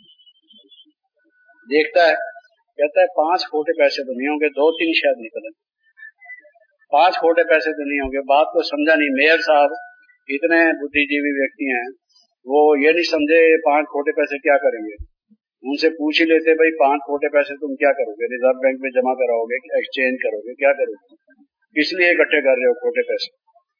देखता है, कहता है पांच खोटे पैसे तो नहीं होंगे, दो तीन शायद निकले, पांच खोटे पैसे तो नहीं होंगे। बात को समझा नहीं। मेयर साहब इतने बुद्धिजीवी व्यक्ति हैं, वो ये नहीं समझे पांच खोटे पैसे क्या करेंगे। उनसे पूछ ही लेते, भाई पांच खोटे पैसे तुम क्या करोगे? रिजर्व बैंक में जमा कराओगे, एक्सचेंज करोगे, क्या करोगे? किस लिए इकट्ठे कर रहे हो खोटे पैसे?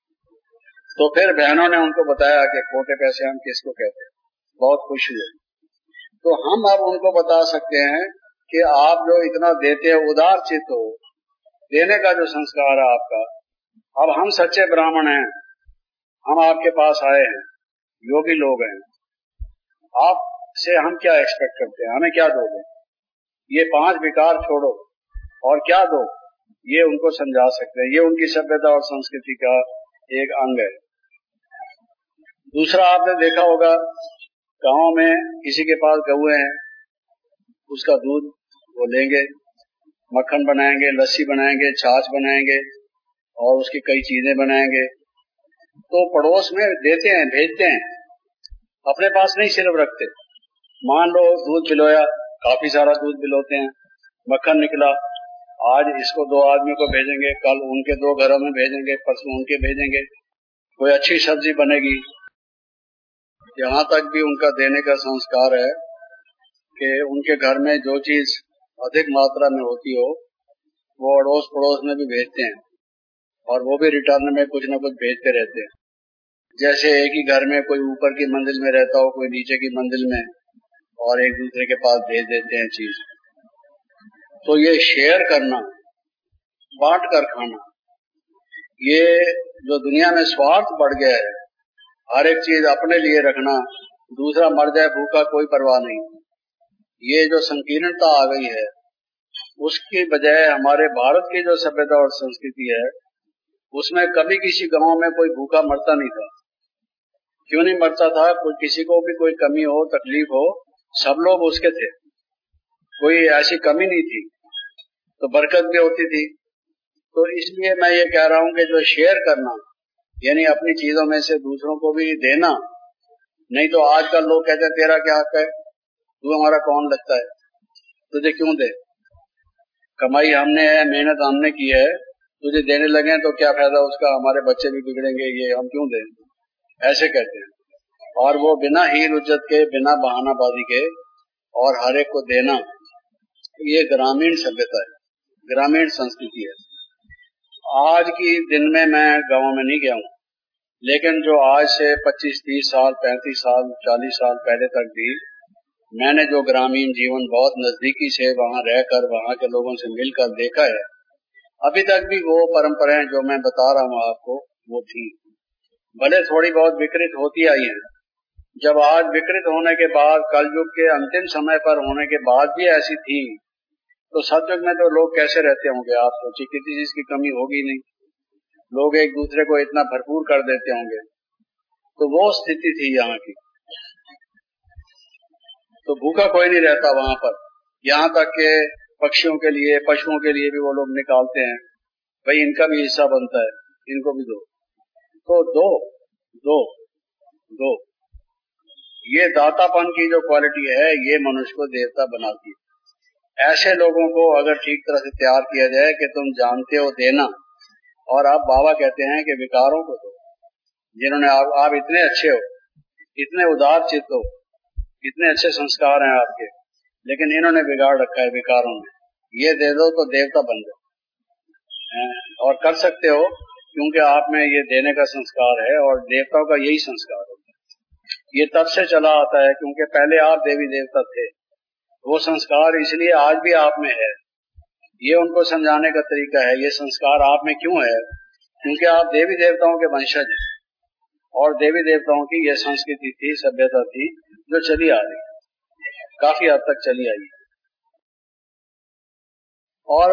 तो फिर बहनों ने उनको बताया कि खोटे पैसे हम किसको कहते हैं। बहुत खुश हुए। तो हम अब उनको बता सकते हैं कि आप जो इतना देते हो, उदार चित्त हो, देने का जो संस्कार है आपका। अब हम सच्चे ब्राह्मण हैं, हम आपके पास आए हैं, योगी लोग हैं, आपसे हम क्या एक्सपेक्ट करते हैं? हमें क्या दोगे? ये पांच विकार छोड़ो और क्या दो, ये उनको समझा सकते हैं। ये उनकी सभ्यता और संस्कृति का एक अंग है। दूसरा, आपने देखा होगा गांव में किसी के पास गौएं हैं, उसका दूध वो लेंगे, मक्खन बनाएंगे, लस्सी बनाएंगे, छाछ बनाएंगे और उसकी कई चीजें बनाएंगे। तो पड़ोस में देते हैं, भेजते हैं, अपने पास नहीं सिर्फ रखते। मान लो दूध पिलोया, काफी सारा दूध पिलोते हैं, मक्खन निकला, आज इसको दो आदमी को भेजेंगे, कल उनके दो घरों में भेजेंगे, परसों उनके भेजेंगे। कोई अच्छी सब्जी बनेगी। यहाँ तक भी उनका देने का संस्कार है कि उनके घर में जो चीज अधिक मात्रा में होती हो वो अड़ोस पड़ोस में भी भेजते हैं और वो भी रिटर्न में कुछ न कुछ भेजते रहते हैं। जैसे एक ही घर में कोई ऊपर की मंजिल में रहता हो, कोई नीचे की मंजिल में, और एक दूसरे के पास भेज देते हैं चीज। तो ये शेयर करना, बांट कर खाना, ये जो दुनिया में स्वार्थ बढ़ गया है, हर एक चीज अपने लिए रखना, दूसरा मर जाए भूखा कोई परवाह नहीं, ये जो संकीर्णता आ गई है, उसकी बजाय हमारे भारत की जो सभ्यता और संस्कृति है, उसमें कभी किसी गांव में कोई भूखा मरता नहीं था। क्यों नहीं मरता था? कोई किसी को भी कोई कमी हो, तकलीफ हो, सब लोग उसके थे, कोई ऐसी कमी नहीं थी, तो बरकत भी होती थी। तो इसलिए मैं ये कह रहा हूं कि जो शेयर करना, यानी अपनी चीजों में से दूसरों को भी देना। नहीं तो आजकल लोग कहते हैं तेरा क्या हक है, तू हमारा कौन लगता है, तुझे क्यों दे? कमाई हमने है, मेहनत हमने की है, तुझे देने लगे तो क्या फायदा उसका, हमारे बच्चे भी बिगड़ेंगे, ये हम क्यों दें? ऐसे कहते हैं। और वो बिना हील उज्जत के, बिना बहानाबाजी के और हर एक को देना, ये ग्रामीण सभ्यता है, ग्रामीण संस्कृति है। आज की दिन में मैं गांव में नहीं गया हूं, लेकिन जो आज से पच्चीस तीस साल, पैंतीस साल, चालीस साल पहले तक भी मैंने जो ग्रामीण जीवन बहुत नजदीकी से वहां रहकर, वहां के लोगों से मिलकर देखा है, अभी तक भी वो परंपराएं जो मैं बता रहा हूं आपको, वो थी। भले थोड़ी बहुत विकृत होती आई है। जब आज विकृत होने के बाद, कलयुग के अंतिम समय पर होने के बाद भी ऐसी थी, तो सतयुग में तो लोग कैसे रहते होंगे? आप सोचिए, किसी चीज की कमी होगी नहीं, लोग एक दूसरे को इतना भरपूर कर देते होंगे। तो वो स्थिति थी यहाँ की। तो भूखा कोई नहीं रहता वहां पर। यहाँ तक के पक्षियों के लिए, पशुओं के लिए भी वो लोग निकालते हैं, भाई इनका भी हिस्सा बनता है, इनको भी दो। तो दो दो दो ये दातापन की जो क्वालिटी है, ये मनुष्य को देवता बनाती है। ऐसे लोगों को अगर ठीक तरह से तैयार किया जाए कि तुम जानते हो देना, और आप बाबा कहते हैं कि विकारों को दो, जिन्होंने आप, आप इतने अच्छे हो, इतने उदार चित्त हो, इतने अच्छे संस्कार हैं आपके, लेकिन इन्होंने बिगाड़ रखा है विकारों में, ये दे दो तो देवता बन जाओ। और कर सकते हो, क्योंकि आप में ये देने का संस्कार है, और देवताओं का यही संस्कार होता है। ये तब से चला आता है, क्योंकि पहले आप देवी देवता थे। वो संस्कार इसलिए आज भी आप में है। ये उनको समझाने का तरीका है, ये संस्कार आप में क्यों है, क्योंकि आप देवी देवताओं के वंशज हैं। और देवी देवताओं की यह संस्कृति थी, सभ्यता थी जो चली आ रही, काफी हद तक चली आई। और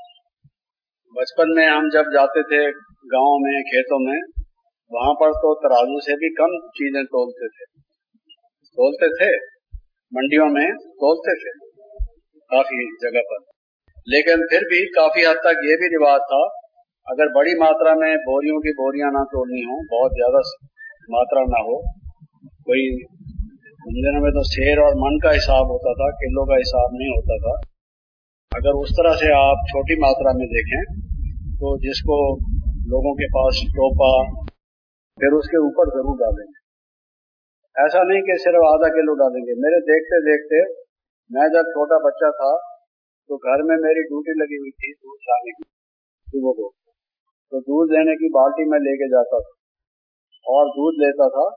बचपन में हम जब जाते थे गांव में, खेतों में, वहां पर तो तराजू से भी कम चीजें तोलते थे तोलते थे मंडियों में तोलते थे काफी जगह पर, लेकिन फिर भी काफी हद तक ये भी रिवाज था, अगर बड़ी मात्रा में बोरियों की बोरियां ना तोलनी हो, बहुत ज्यादा मात्रा ना हो, कोई उन दिनों में तो शेर और मन का हिसाब होता था, किलो का हिसाब नहीं होता था। अगर उस तरह से आप छोटी मात्रा में देखें तो जिसको लोगों के पास टोपा, फिर उसके ऊपर जरूर डालेंगे, ऐसा नहीं कि सिर्फ आधा किलो डालेंगे। मेरे देखते देखते मैं जब छोटा बच्चा था तो घर में मेरी ड्यूटी लगी हुई थी दूध लाने की सुबह को, तो दूध लेने की बाल्टी में लेके जाता था और दूध लेता था,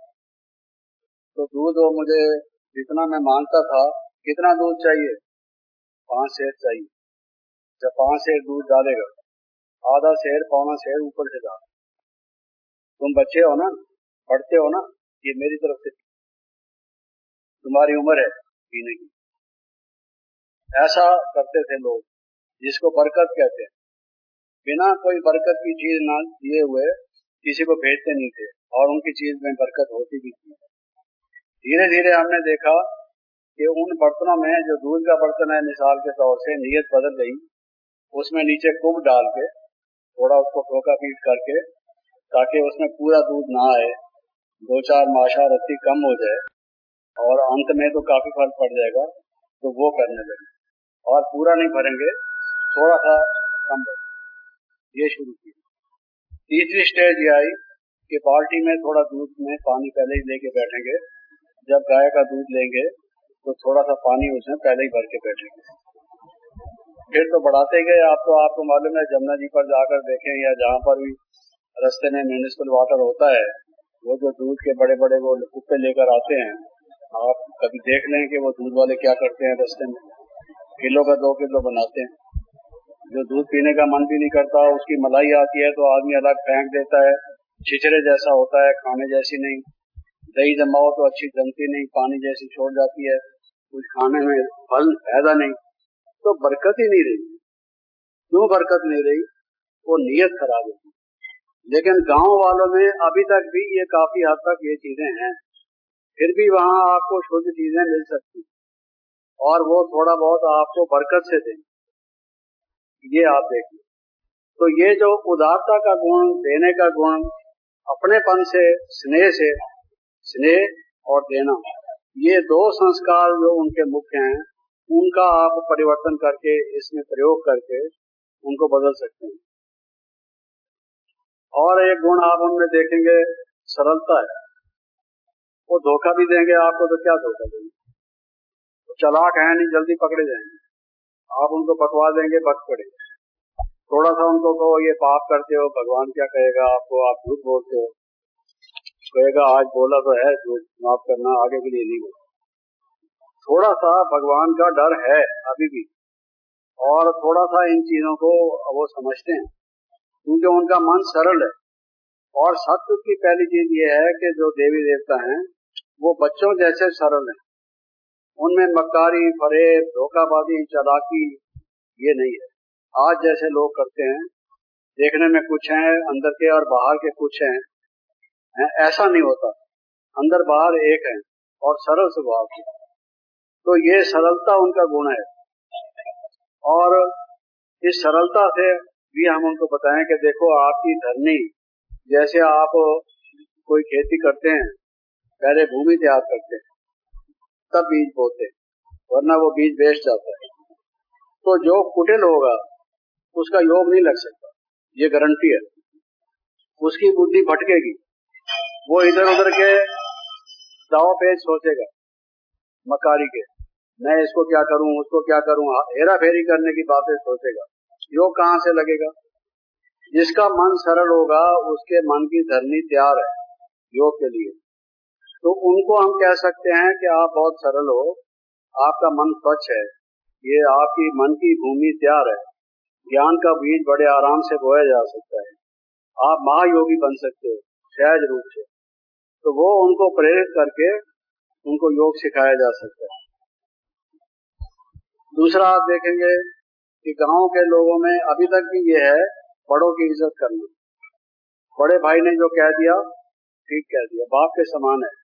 तो दूध वो मुझे जितना मैं मांगता था, कितना दूध चाहिए, पांच सेर चाहिए। जब पांच सेर दूध डालेगा, आधा सेर पौना सेर ऊपर से डाल, तुम बच्चे हो ना, पढ़ते हो ना, ये मेरी तरफ से तुम्हारी उम्र है पीने की। ऐसा करते थे लोग, जिसको बरकत कहते हैं। बिना कोई बरकत की चीज ना दिए हुए किसी को भेजते नहीं थे, और उनकी चीज में बरकत होती भी थी। धीरे धीरे हमने देखा कि उन बर्तनों में, जो दूध का बर्तन है मिसाल के तौर से, नीयत बदल गई, उसमें नीचे कुब डाल के थोड़ा उसको ठोका पीट करके, ताकि उसमें पूरा दूध ना आए, दो चार माशा रत्ती कम हो जाए और अंत में तो काफी फर्क पड़ जाएगा, तो वो करने लगे। और पूरा नहीं भरेंगे, थोड़ा सा कम भरेंगे, ये शुरू किया। तीसरी स्टेज ये आई कि बाल्टी में थोड़ा दूध में पानी पहले ही लेके बैठेंगे, जब गाय का दूध लेंगे तो थोड़ा सा पानी उसमें पहले ही भर के बैठेंगे। फिर तो बढ़ाते गए। आप तो आपको मालूम है, जमुना जी पर जाकर देखें या जहाँ पर भी रास्ते में म्यूनिसिपल वाटर होता है, वो जो दूध के बड़े बड़े वो कुप्पे लेकर आते हैं, आप कभी देख लें कि वो दूध वाले क्या करते हैं, रास्ते में किलो का दो किलो बनाते हैं। जो दूध पीने का मन भी नहीं करता, उसकी मलाई आती है तो आदमी अलग फेंक देता है, छिचरे जैसा होता है, खाने जैसी नहीं। दही जमाओ तो अच्छी जमती नहीं, पानी जैसी छोड़ जाती है, कुछ खाने में फल फायदा नहीं, तो बरकत ही नहीं रही। क्यों बरकत नहीं रही? वो नीयत खराब होती। लेकिन गांव वालों में अभी तक भी ये काफी हद तक ये चीजें हैं, फिर भी वहां आपको शुद्ध चीजें मिल सकती, और वो थोड़ा बहुत आपको बरकत से दें, ये आप देखिए। तो ये जो उदारता का गुण, देने का गुण, अपनेपन से, स्नेह से, स्नेह और देना, ये दो संस्कार जो उनके मुख्य हैं, उनका आप परिवर्तन करके, इसमें प्रयोग करके उनको बदल सकते हैं। और एक गुण आप उनमें देखेंगे, सरलता है। वो धोखा भी देंगे आपको तो क्या धोखा देंगे, तो चालाक है नहीं, जल्दी पकड़े जाएंगे। आप उनको बकवा देंगे, बक पड़ेंगे। थोड़ा सा उनको कहो ये पाप करते हो, भगवान क्या कहेगा आपको, आप झूठ बोलते हो, कहेगा आज बोला तो है झूठ, माफ करना, आगे के लिए नहीं बोला। थोड़ा सा भगवान का डर है अभी भी, और थोड़ा सा इन चीजों को वो समझते हैं, क्योंकि उनका मन सरल है। और सत्य की पहली चीज ये है कि जो देवी देवता हैं वो बच्चों जैसे सरल हैं, उनमें मक्कारी, फरेब, धोखाबाजी, चालाकी ये नहीं है। आज जैसे लोग करते हैं, देखने में कुछ हैं, अंदर के और बाहर के कुछ हैं, है, ऐसा नहीं होता, अंदर बाहर एक है और सरल स्वभाव के। तो ये सरलता उनका गुण है, और इस सरलता से भी हम उनको बताएं कि देखो आपकी धरनी, जैसे आप कोई खेती करते हैं, पहले भूमि तैयार करते हैं, तब बीज बोते हैं, वरना वो बीज वेस्ट जाता है। तो जो कुटिल होगा उसका योग नहीं लग सकता, ये गारंटी है। उसकी बुद्धि भटकेगी, वो इधर उधर के दाव पेच सोचेगा, मकारी के, मैं इसको क्या करूं, उसको क्या करूं, हेरा फेरी करने की बातें सोचेगा। योग कहां से लगेगा? जिसका मन सरल होगा उसके मन की धरनी तैयार है योग के लिए। तो उनको हम कह सकते हैं कि आप बहुत सरल हो, आपका मन स्वच्छ है, ये आपकी मन की भूमि तैयार है, ज्ञान का बीज बड़े आराम से बोया जा सकता है, आप महायोगी बन सकते हो सहज रूप से। तो वो उनको प्रेरित करके उनको योग सिखाया जा सकता है। दूसरा आप देखेंगे कि गांव के लोगों में अभी तक भी ये है बड़ों की इज्जत करना। बड़े भाई ने जो कह दिया ठीक कह दिया, बाप के समान है।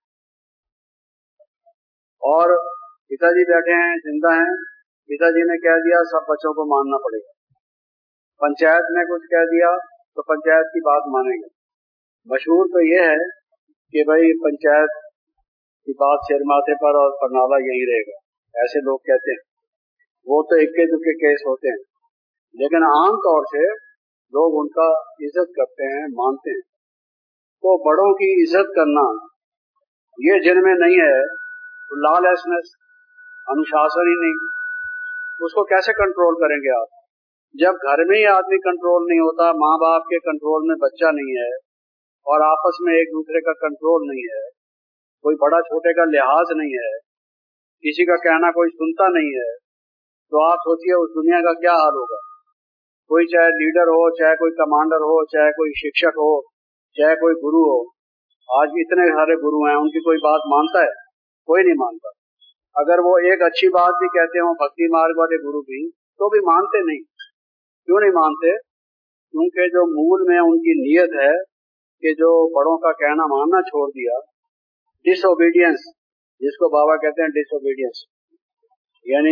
और पिताजी बैठे हैं, जिंदा हैं, पिताजी ने कह दिया सब बच्चों को मानना पड़ेगा। पंचायत ने कुछ कह दिया तो पंचायत की बात मानेंगे। मशहूर तो ये है कि भाई पंचायत की बात सिर माथे पर और परनाला यही रहेगा, ऐसे लोग कहते हैं। वो तो इक्के दुक्के केस होते हैं, लेकिन आम तौर से लोग उनका इज्जत करते हैं, मानते हैं। तो बड़ों की इज्जत करना ये जिनमें नहीं है तो लॉलेसनेस, अनुशासन ही नहीं, उसको कैसे कंट्रोल करेंगे आप? जब घर में ही आदमी कंट्रोल नहीं होता, माँ बाप के कंट्रोल में बच्चा नहीं है और आपस में एक दूसरे का कंट्रोल नहीं है, कोई बड़ा छोटे का लिहाज नहीं है, किसी का कहना कोई सुनता नहीं है, तो आप सोचिए उस दुनिया का क्या हाल होगा। कोई चाहे लीडर हो, चाहे कोई कमांडर हो, चाहे कोई शिक्षक हो, चाहे कोई गुरु हो, आज इतने सारे गुरु हैं, उनकी कोई बात मानता है? कोई नहीं मानता। अगर वो एक अच्छी बात भी कहते हो भक्ति मार्ग वाले गुरु भी, तो भी मानते नहीं। क्यों नहीं मानते? क्योंकि जो मूल में उनकी नीयत है कि जो बड़ों का कहना मानना छोड़ दिया, डिसओबीडियंस, जिसको बाबा कहते हैं डिसओबीडियंस, यानी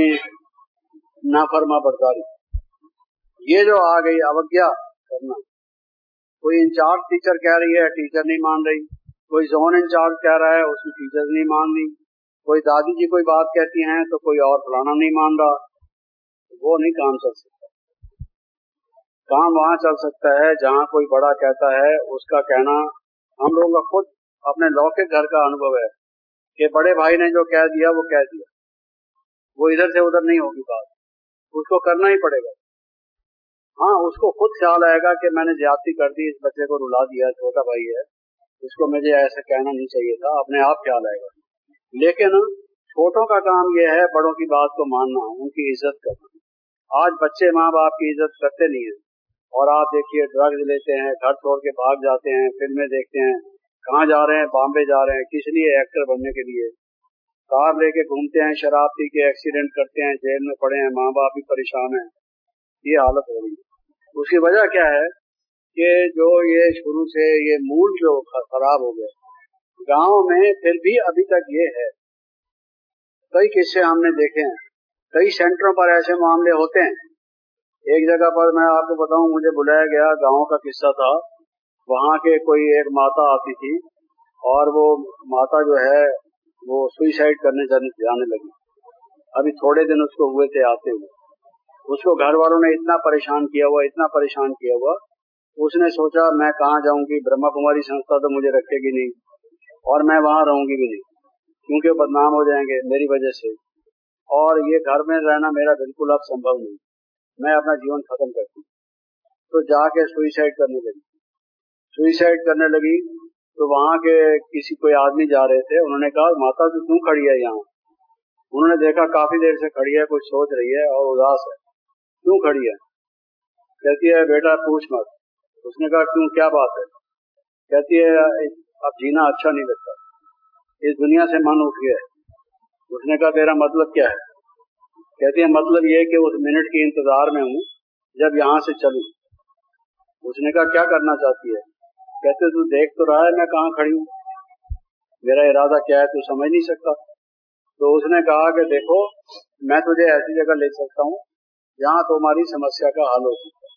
नाफरमा बरदारी, ये जो आ गई अवज्ञा करना। कोई इंचार्ज टीचर कह रही है, टीचर नहीं मान रही। कोई जोन इंचार्ज कह रहा है, उसकी टीचर नहीं मान रही। कोई दादी जी कोई बात कहती हैं तो कोई और फलाना नहीं मान रहा। वो नहीं काम चल सकता। काम वहां चल सकता है जहां कोई बड़ा कहता है, उसका कहना। हम लोगों का खुद अपने लौकिक घर का अनुभव है कि बड़े भाई ने जो कह दिया वो कह दिया, वो इधर से उधर नहीं होगी बात, उसको करना ही पड़ेगा। हाँ, उसको खुद ख्याल आएगा कि मैंने ज्यादती कर दी, इस बच्चे को रुला दिया, छोटा भाई है, इसको मुझे ऐसा कहना नहीं चाहिए था, अपने आप ख्याल आएगा। लेकिन छोटों का काम यह है बड़ों की बात को मानना, उनकी इज्जत करना। आज बच्चे माँ बाप की इज्जत करते नहीं है, और आप देखिए ड्रग्स लेते हैं, घर छोड़ के भाग जाते हैं, फिल्में देखते हैं। कहाँ जा रहे हैं? बॉम्बे जा रहे हैं। किस लिए? एक्टर बनने के लिए। कार लेके घूमते हैं, शराब पी के एक्सीडेंट करते हैं, जेल में पड़े हैं, माँ बाप भी परेशान है। ये हालत हो रही है। उसकी वजह क्या है कि जो ये शुरू से ये मूल जो खराब हो गया गांव में, फिर भी अभी तक ये है। कई किस्से हमने देखे हैं, कई सेंटरों पर ऐसे मामले होते हैं। एक जगह पर मैं आपको बताऊं, मुझे बुलाया गया, गांव का किस्सा था। वहां के कोई एक माता आती थी और वो माता जो है वो सुइसाइड करने जाने लगी। अभी थोड़े दिन उसको हुए थे आते हुए। उसको घर वालों ने इतना परेशान किया हुआ इतना परेशान किया हुआ उसने सोचा मैं कहाँ जाऊंगी, ब्रह्मा कुमारी संस्था तो मुझे रखेगी नहीं और मैं वहां रहूंगी भी नहीं, क्योंकि बदनाम हो जाएंगे मेरी वजह से, और ये घर में रहना मेरा बिल्कुल अब संभव नहीं, मैं अपना जीवन खत्म करती। तो जाके सुइसाइड करने लगी। सुइसाइड करने लगी तो वहां के किसी कोई आदमी जा रहे थे, उन्होंने कहा माता तू क्यों खड़ी है यहाँ? उन्होंने देखा काफी देर से खड़ी है, कुछ सोच रही है और उदास है। क्यों खड़ी है? कहती है बेटा पूछ मत। उसने कहा क्यों, क्या बात है? कहती है अब जीना अच्छा नहीं लगता, इस दुनिया से मन उठ गया है। उसने कहा तेरा मतलब क्या है? कहती है मतलब ये कि उस मिनट के इंतजार में हूँ जब यहाँ से चलूं। उसने कहा क्या करना चाहती है? कहते तू देख तो रहा है मैं कहाँ खड़ी हूँ, मेरा इरादा क्या है तू समझ नहीं सकता? तो उसने कहा कि देखो मैं तुझे ऐसी जगह ले सकता हूँ जहाँ तुम्हारी समस्या का हल हो सकता है।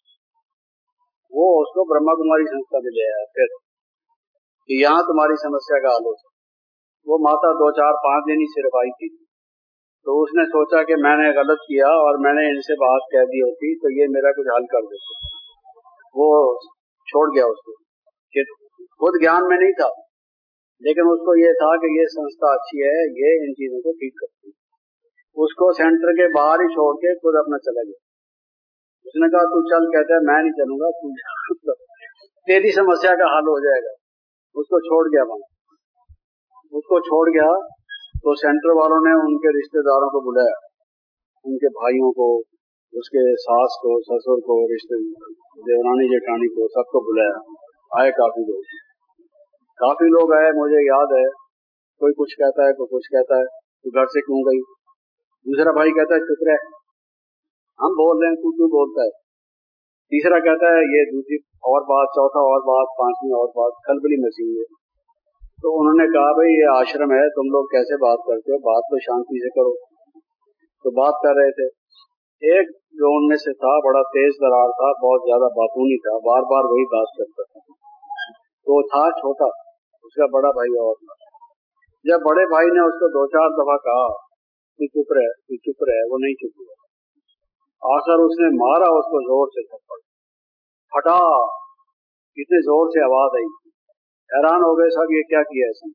वो उसको ब्रह्मा कुमारी संस्था में ले आया फिर कि यहाँ तुम्हारी समस्या का हल हो सकता है। वो माता दो चार पांच दिन ही सिर्फ आई थी, तो उसने सोचा कि मैंने गलत किया और मैंने इनसे बात कह दी होती तो ये मेरा कुछ हल कर देते। वो छोड़ गया उसको, कि खुद ज्ञान में नहीं था, लेकिन उसको ये था कि ये संस्था अच्छी है, ये इन चीजों को ठीक करती है। उसको सेंटर के बाहर ही छोड़ के खुद अपना चला गया। उसने कहा तू चल, कहता है मैं नहीं चलूंगा, तू तेरी समस्या का हल हो जाएगा। उसको छोड़ गया वहां, उसको छोड़ गया तो सेंटर वालों ने उनके रिश्तेदारों को बुलाया, उनके भाइयों को, उसके सास को, ससुर को, रिश्ते देवरानी जेठानी को, सबको बुलाया। आए काफी लोग। काफी लोग आए, मुझे याद है, कोई कुछ कहता है, कोई कुछ कहता है, तू घर से क्यों गई? दूसरा भाई कहता है चुप रह, हम बोल रहे हैं, तू क्यों बोलता है? तीसरा कहता है ये दूसरी और बात, चौथा और बात, पांचवी और बात, खलबली मची है। तो उन्होंने कहा भाई ये आश्रम है, तुम लोग कैसे बात करते हो, बात तो शांति से करो। तो बात कर रहे थे, एक जो उनमें से था बड़ा तेज तरार था, बहुत ज्यादा बातूनी था, बार बार वही बात करता था। तो था छोटा, उसका बड़ा भाई और था। जब बड़े भाई ने उसको दो चार दफा कहा तू चुप रहे, तू चुप रहे, वो नहीं चुप हुआ। आखिर उसने मारा उसको जोर से थप्पड़, फटा, कितने जोर से आवाज आई। हैरान हो गए सब, ये क्या किया इसने?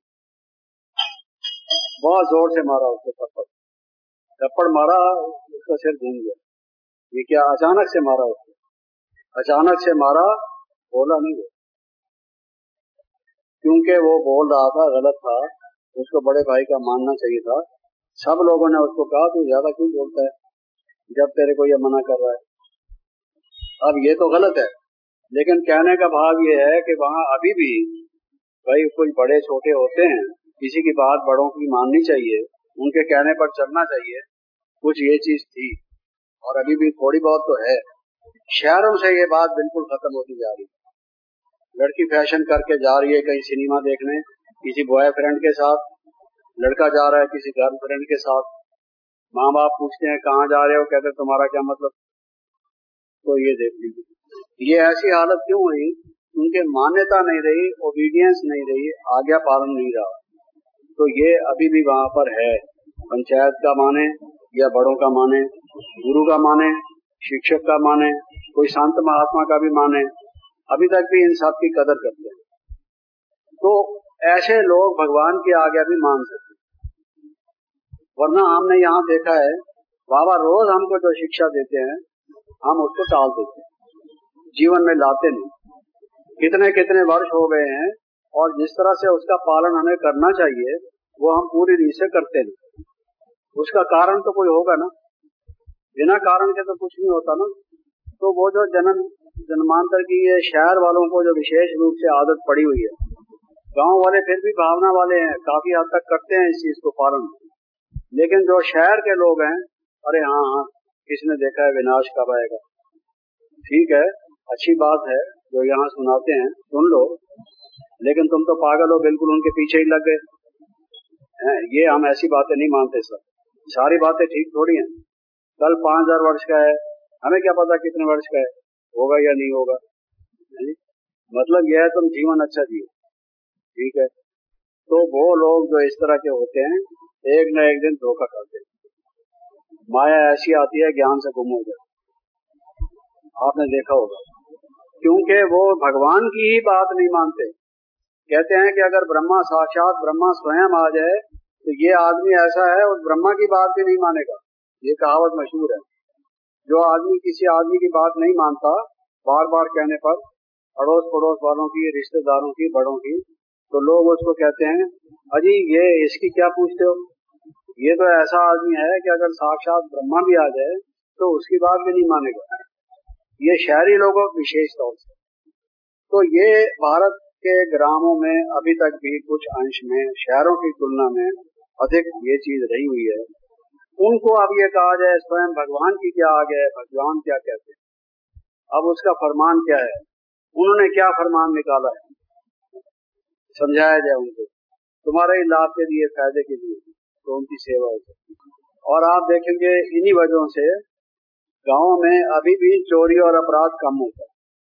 बहुत जोर से मारा उसको थप्पड़, थप्पड़ मारा, उसका सिर घूम गया। ये क्या, अचानक से मारा उसको, अचानक से मारा, बोला नहीं वो, क्योंकि वो बोल रहा था गलत था, उसको बड़े भाई का मानना चाहिए था। सब लोगों ने उसको कहा तू ज्यादा क्यों बोलता है जब तेरे को ये मना कर रहा है। अब ये तो गलत है, लेकिन कहने का भाव ये है कि वहाँ अभी भी भाई कोई बड़े छोटे होते हैं, किसी की बात बड़ों की माननी चाहिए, उनके कहने पर चलना चाहिए। कुछ ये चीज थी और अभी भी थोड़ी बहुत तो है। शहरों से ये बात बिल्कुल खत्म होती जा रही है। लड़की फैशन करके जा रही है कहीं सिनेमा देखने किसी बॉयफ्रेंड के साथ, लड़का जा रहा है किसी गर्लफ्रेंड के साथ। माँ बाप पूछते हैं कहाँ जा रहे हो, कहते तुम्हारा क्या मतलब। तो ये देख लीजिए, ये ऐसी हालत क्यों हुई? उनके मान्यता नहीं रही, ओबीडियंस नहीं रही, आज्ञा पालन नहीं रहा। तो ये अभी भी वहां पर है। पंचायत का माने या बड़ों का माने, गुरु का माने, शिक्षक का माने, कोई संत महात्मा का भी माने, अभी तक भी इन सब की कदर करते हैं। तो ऐसे लोग भगवान की आज्ञा भी मान सकते हैं। वरना हमने यहाँ देखा है, बाबा रोज हमको जो शिक्षा देते हैं हम उसको टाल देते हैं, जीवन में लाते नहीं। कितने कितने वर्ष हो गए हैं और जिस तरह से उसका पालन हमें करना चाहिए वो हम पूरी रीत से करते नहीं। उसका कारण तो कोई होगा ना, बिना कारण के तो कुछ नहीं होता ना। तो वो जो जन्म जन्मांतर की ये शहर वालों को जो विशेष रूप से आदत पड़ी हुई है, गांव वाले फिर भी भावना वाले हैं, काफी हद तक करते हैं इस चीज को पालन। लेकिन जो शहर के लोग हैं, अरे हाँ हाँ किसने देखा है विनाश कब आएगा। ठीक है, अच्छी बात है, जो यहाँ सुनाते हैं सुन लो, लेकिन तुम तो पागल हो, बिल्कुल उनके पीछे ही लग गए। ये हम ऐसी बातें नहीं मानते सर, सारी बातें ठीक थोड़ी हैं। कल पांच हजार वर्ष का है, हमें क्या पता कितने वर्ष का है, होगा या नहीं होगा। मतलब यह है तुम जीवन अच्छा जियो, ठीक है। तो वो लोग जो इस तरह के होते हैं एक न एक दिन धोखा खाते हैं। माया ऐसी आती है ज्ञान से गुम हो जाए, आपने देखा होगा, क्योंकि वो भगवान की ही बात नहीं मानते। कहते हैं कि अगर ब्रह्मा साक्षात ब्रह्मा स्वयं आ जाए तो ये आदमी ऐसा है और ब्रह्मा की बात भी नहीं मानेगा। ये कहावत मशहूर है। जो आदमी किसी आदमी की बात नहीं मानता, बार बार कहने पर अड़ोस पड़ोस वालों की, रिश्तेदारों की, बड़ों की, तो लोग उसको कहते हैं अजी ये इसकी क्या पूछते हो, ये तो ऐसा आदमी है कि अगर साक्षात ब्रह्मा भी आ जाए तो उसकी बात भी नहीं मानेगा। ये शहरी लोगों विशेष तौर से। तो ये भारत के ग्रामों में अभी तक भी कुछ अंश में शहरों की तुलना में अधिक ये चीज रही हुई है। उनको अब ये कहा जाए स्वयं भगवान की क्या आ गया है, भगवान क्या कहते हैं, अब उसका फरमान क्या है, उन्होंने क्या फरमान निकाला है, समझाया जाए उनको, तुम्हारे ही लाभ के लिए, फायदे के लिए, तो उनकी सेवा हो सकती है। और आप देखेंगे इन्हीं वजहों से गाँव में अभी भी चोरी और अपराध कम होता है।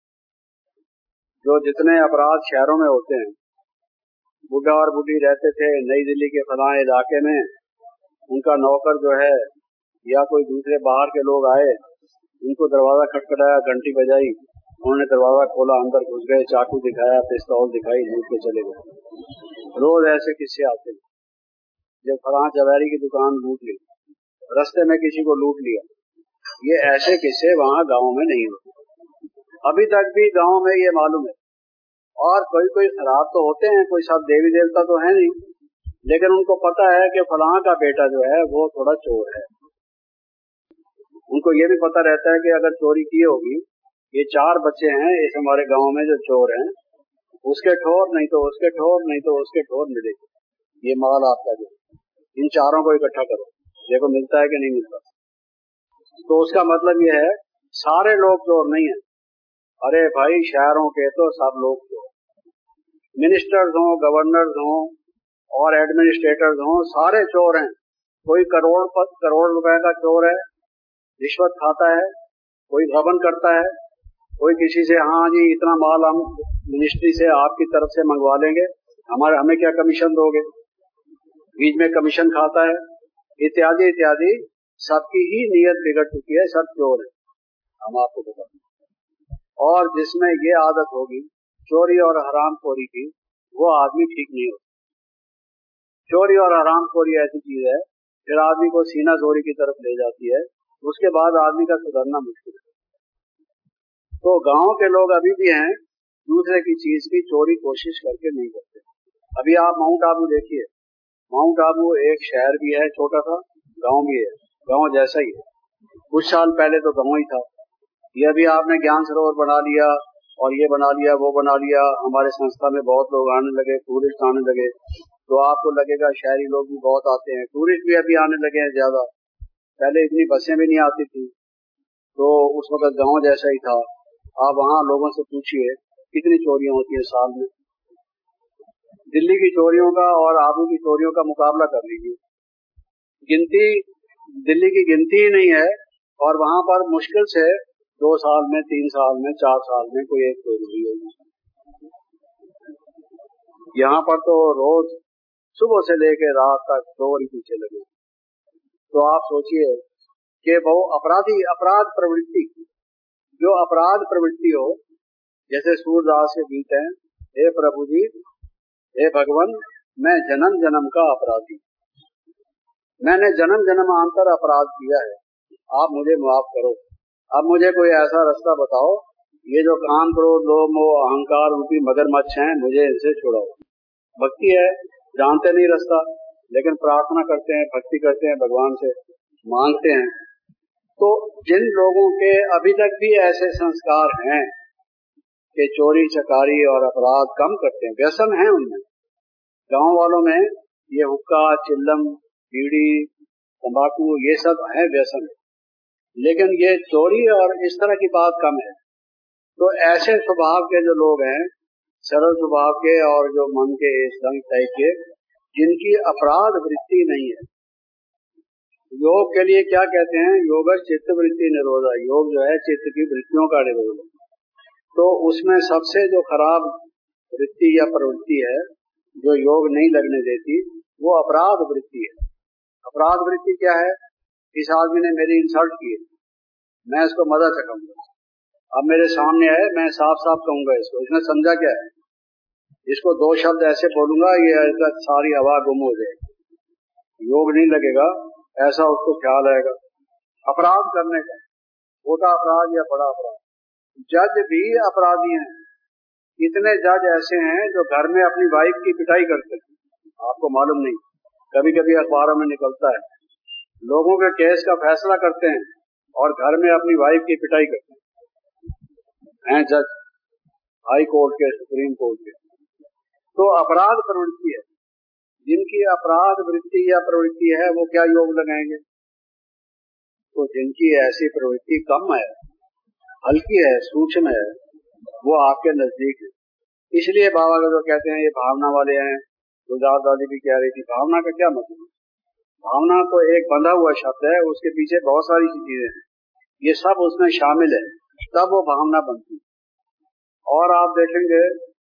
जो जितने अपराध शहरों में होते हैं, बुढ़ा और बुढ़ी रहते थे नई दिल्ली के फलां इलाके में, उनका नौकर जो है या कोई दूसरे बाहर के लोग आए, उनको दरवाजा खटखटाया, घंटी बजाई, उन्होंने दरवाजा खोला, अंदर घुस गए, चाकू दिखाया, पिस्तौल दिखाई, लूट के चले गए। रोज ऐसे किस्से आते हैं। जब फलां जवारी की दुकान लूट ली, रास्ते में किसी को लूट लिया, ये ऐसे किस्से वहाँ गाँव में नहीं होते। अभी तक भी गाँव में ये मालूम है। और कोई कोई खराब तो होते हैं, कोई सब देवी देवता तो है नहीं, लेकिन उनको पता है कि फलां का बेटा जो है वो थोड़ा चोर है। उनको ये भी पता रहता है कि अगर चोरी की होगी, ये चार बच्चे हैं इस हमारे गांव में जो चोर हैं, उसके ठोर नहीं तो उसके ठोर नहीं तो उसके ठोर मिलेगी। ये माल आपका जो, इन चारों को इकट्ठा करो, देखो मिलता है कि नहीं मिलता। तो उसका मतलब ये है सारे लोग चोर नहीं है। अरे भाई शहरों के तो सब लोग चोर, मिनिस्टर्स हों, गवर्नर्स हों और एडमिनिस्ट्रेटर्स हों, सारे चोर हैं। कोई करोड़ करोड़ रुपए का चोर है, रिश्वत खाता है, कोई गबन करता है, कोई किसी से हाँ जी इतना माल हम मिनिस्ट्री से आपकी तरफ से मंगवा लेंगे, हमारे हमें क्या कमीशन दोगे, बीच में कमीशन खाता है, इत्यादि इत्यादि। सबकी ही नीयत बिगड़ चुकी है, सब चोर है, हम आपको बताएं। और जिसमें ये आदत होगी चोरी और हरामखोरी की, वो आदमी ठीक नहीं होता। चोरी और हरामखोरी ऐसी चीज है फिर आदमी को सीना चोरी की तरफ ले जाती है, उसके बाद आदमी का सुधरना मुश्किल है। तो गांव के लोग अभी भी हैं, दूसरे की चीज की चोरी कोशिश करके नहीं करते। अभी आप माउंट आबू देखिए, माउंट आबू एक शहर भी है छोटा सा, गांव भी है, गांव जैसा ही है। कुछ साल पहले तो गांव ही था। ये अभी आपने ज्ञान सरोवर बना लिया और ये बना लिया वो बना लिया, हमारे संस्था में बहुत लोग आने लगे, टूरिस्ट आने लगे, तो आपको लगेगा शहरी लोग भी बहुत आते हैं, टूरिस्ट भी अभी आने लगे हैं ज्यादा। पहले इतनी बसें भी नहीं आती थी, तो उस वक्त गांव जैसा ही था। आप वहाँ लोगों से पूछिए कितनी चोरियां होती है साल में। दिल्ली की चोरियों का और आबू की चोरियों का मुकाबला कर लीजिए, गिनती दिल्ली की गिनती ही नहीं है, और वहाँ पर मुश्किल से दो साल में, तीन साल में, चार साल में कोई एक चोरी हुई होगी। यहाँ पर तो रोज सुबह से लेकर रात तक चोर ही पीछे लगे। तो आप सोचिए कि वो अपराधी अपराध प्रवृत्ति, जो अपराध प्रवृत्ति हो, जैसे सूरदास के गीत हैं, हे प्रभु जी, हे भगवान, मैं जन्म जन्म का अपराधी, मैंने जन्म जन्मांतर अपराध किया है, आप मुझे माफ करो। अब मुझे कोई ऐसा रास्ता बताओ, ये जो काम क्रोध लोभ मोह अहंकार रूपी मगरमच्छ हैं, मुझे इनसे छुड़ाओ। भक्ति है, जानते नहीं रास्ता, लेकिन प्रार्थना करते हैं, भक्ति करते हैं, भगवान से मांगते हैं। तो जिन लोगों के अभी तक भी ऐसे संस्कार हैं कि चोरी चकारी और अपराध कम करते हैं, व्यसन है उनमें, गांव वालों में ये हुक्का, चिल्लम, बीड़ी, तंबाकू, ये सब है व्यसन, लेकिन ये चोरी और इस तरह की बात कम है। तो ऐसे स्वभाव के जो लोग हैं, सरल स्वभाव के और जो मन के इस ढंग टाइप के, जिनकी अपराध वृत्ति नहीं है, योग के लिए क्या कहते हैं, योग चित्त वृत्ति निरोधा, योग जो है चित्त की वृत्तियों का निरोध। तो उसमें सबसे जो खराब वृत्ति या प्रवृत्ति है जो योग नहीं लगने देती, वो अपराध वृत्ति है। अपराध वृत्ति क्या है, इस आदमी ने मेरी इंसल्ट की है, मैं इसको मजा चखाऊंगा, अब मेरे सामने है, मैं साफ साफ कहूंगा इसको, इसने समझा क्या है, इसको दो शब्द ऐसे बोलूंगा, ये सारी हवा गुम हो जाएगी, योग नहीं लगेगा, ऐसा उसको ख्याल आएगा। अपराध करने का, छोटा अपराध या बड़ा अपराध, जज भी अपराधी हैं। इतने जज ऐसे हैं जो घर में अपनी वाइफ की पिटाई करते हैं, आपको मालूम नहीं, कभी कभी अखबारों में निकलता है, लोगों के केस का फैसला करते हैं और घर में अपनी वाइफ की पिटाई करते हैं जज, हाई कोर्ट के, सुप्रीम कोर्ट के। तो अपराध प्रवृत्ति है, जिनकी अपराध वृत्ति या प्रवृत्ति है वो क्या योग लगाएंगे। तो जिनकी ऐसी प्रवृत्ति कम है, हल्की है, सूक्ष्म है, वो आपके नजदीक है। इसलिए बाबा का जो कहते हैं ये भावना वाले हैं, गुलजार दादी भी कह रही थी, भावना का क्या मतलब, भावना तो एक बंधा हुआ शब्द है, उसके पीछे बहुत सारी चीजें हैं, ये सब उसमें शामिल है, तब वो भावना बनती है। और आप देखेंगे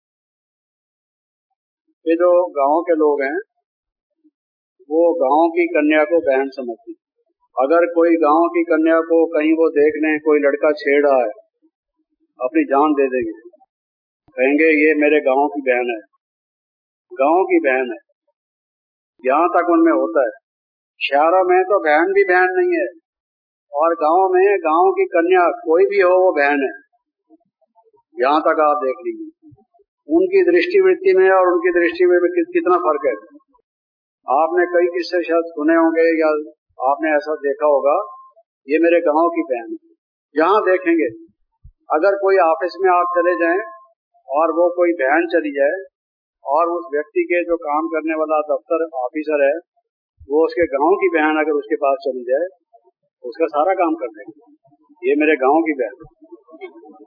कि जो गांव के लोग हैं वो गांव की कन्या को बहन समझती, अगर कोई गांव की कन्या को कहीं वो देख लें कोई लड़का छेड़ रहा है, अपनी जान दे देंगे, कहेंगे ये मेरे गांव की बहन है, गांव की बहन है, यहाँ तक उनमें होता है। शहरों में तो बहन भी बहन नहीं है, और गांव में गांव की कन्या कोई भी हो वो बहन है, यहाँ तक आप देख लीजिए। उनकी दृष्टि वृत्ति में और उनकी दृष्टि में कितना फर्क है। आपने कई किस्से शायद सुने होंगे या आपने ऐसा देखा होगा, ये मेरे गांव की बहन है। जहाँ देखेंगे, अगर कोई ऑफिस में आप चले जाएं और वो कोई बहन चली जाए और उस व्यक्ति के जो काम करने वाला दफ्तर ऑफिसर है वो उसके गांव की बहन अगर उसके पास चली जाए उसका सारा काम कर देगी, ये मेरे गांव की बहन।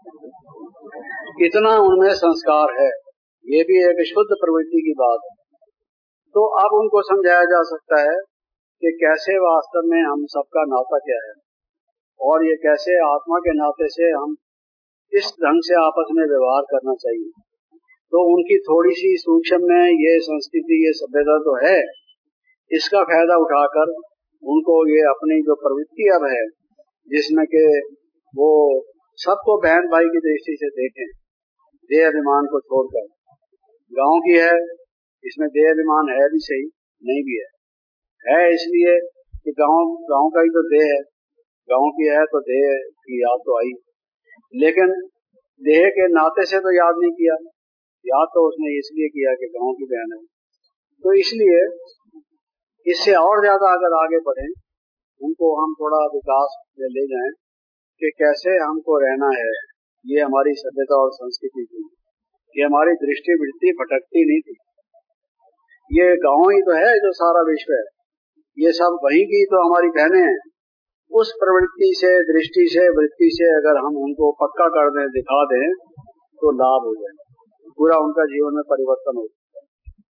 इतना उनमें संस्कार है, ये भी एक शुद्ध प्रवृत्ति की बात है। तो अब उनको समझाया जा सकता है कि कैसे वास्तव में हम सबका नाता क्या है और ये कैसे आत्मा के नाते से हम इस ढंग से आपस में व्यवहार करना चाहिए। तो उनकी थोड़ी सी सूक्ष्म में ये संस्कृति, ये सभ्यता तो है, इसका फायदा उठाकर उनको ये अपनी जो प्रवृत्ति अब है जिसमें कि वो सबको बहन भाई की दृष्टि से देखें, देह अभिमान को छोड़कर। गांव की है, इसमें देह अभिमान है भी सही, नहीं भी है, है इसलिए कि गांव गांव का ही तो देह है, गांव की है तो देह की याद तो आई, लेकिन देह के नाते से तो याद नहीं किया, याद तो उसने इसलिए किया कि गांव की बहन है। तो इसलिए इससे और ज्यादा अगर आगे बढ़ें, उनको हम थोड़ा विकास में ले जाएं कि कैसे हमको रहना है, ये हमारी सभ्यता और संस्कृति थी, ये हमारी दृष्टि वृत्ति भटकती नहीं थी। ये गांव ही तो है जो सारा विश्व है, ये सब वहीं की तो हमारी बहनें हैं। उस प्रवृत्ति से, दृष्टि से, वृत्ति से अगर हम उनको पक्का कर दें, दिखा दें तो लाभ हो जाए, पूरा उनका जीवन में परिवर्तन हो सकता है।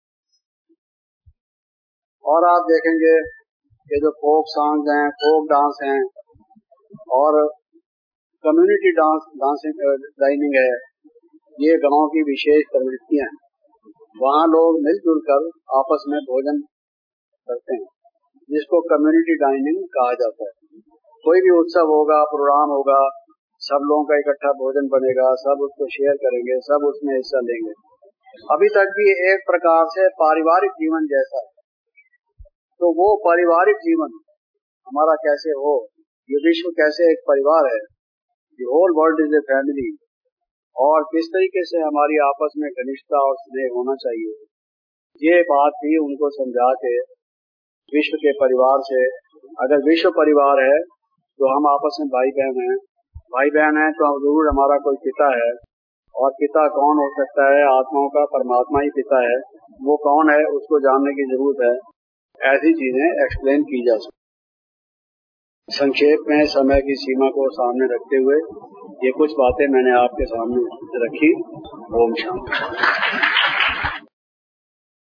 और आप देखेंगे कि जो फोक सॉन्ग हैं, फोक डांस हैं और कम्युनिटी डांस डांसिंग डाइनिंग है, ये गांव की विशेष प्रवृत्तियां हैं। वहाँ लोग मिलजुल कर आपस में भोजन करते हैं, जिसको कम्युनिटी डाइनिंग कहा जाता है। कोई भी उत्सव होगा, प्रोग्राम होगा, सब लोगों का इकट्ठा भोजन बनेगा, सब उसको शेयर करेंगे, सब उसमें हिस्सा लेंगे। अभी तक भी एक प्रकार से पारिवारिक जीवन जैसा है। तो वो पारिवारिक जीवन हमारा कैसे हो, ये विश्व कैसे एक परिवार है, the whole world is a family, और किस तरीके से हमारी आपस में घनिष्ठता और स्नेह होना चाहिए, ये बात भी उनको समझा के विश्व के परिवार से, अगर विश्व परिवार है तो हम आपस में भाई बहन हैं, भाई बहन हैं तो जरूर हमारा कोई पिता है, और पिता कौन हो सकता है, आत्माओं का परमात्मा ही पिता है, वो कौन है उसको जानने की जरूरत है। ऐसी चीजें एक्सप्लेन की जा सकती। संक्षेप में समय की सीमा को सामने रखते हुए ये कुछ बातें मैंने आपके सामने रखी। ओम शांति।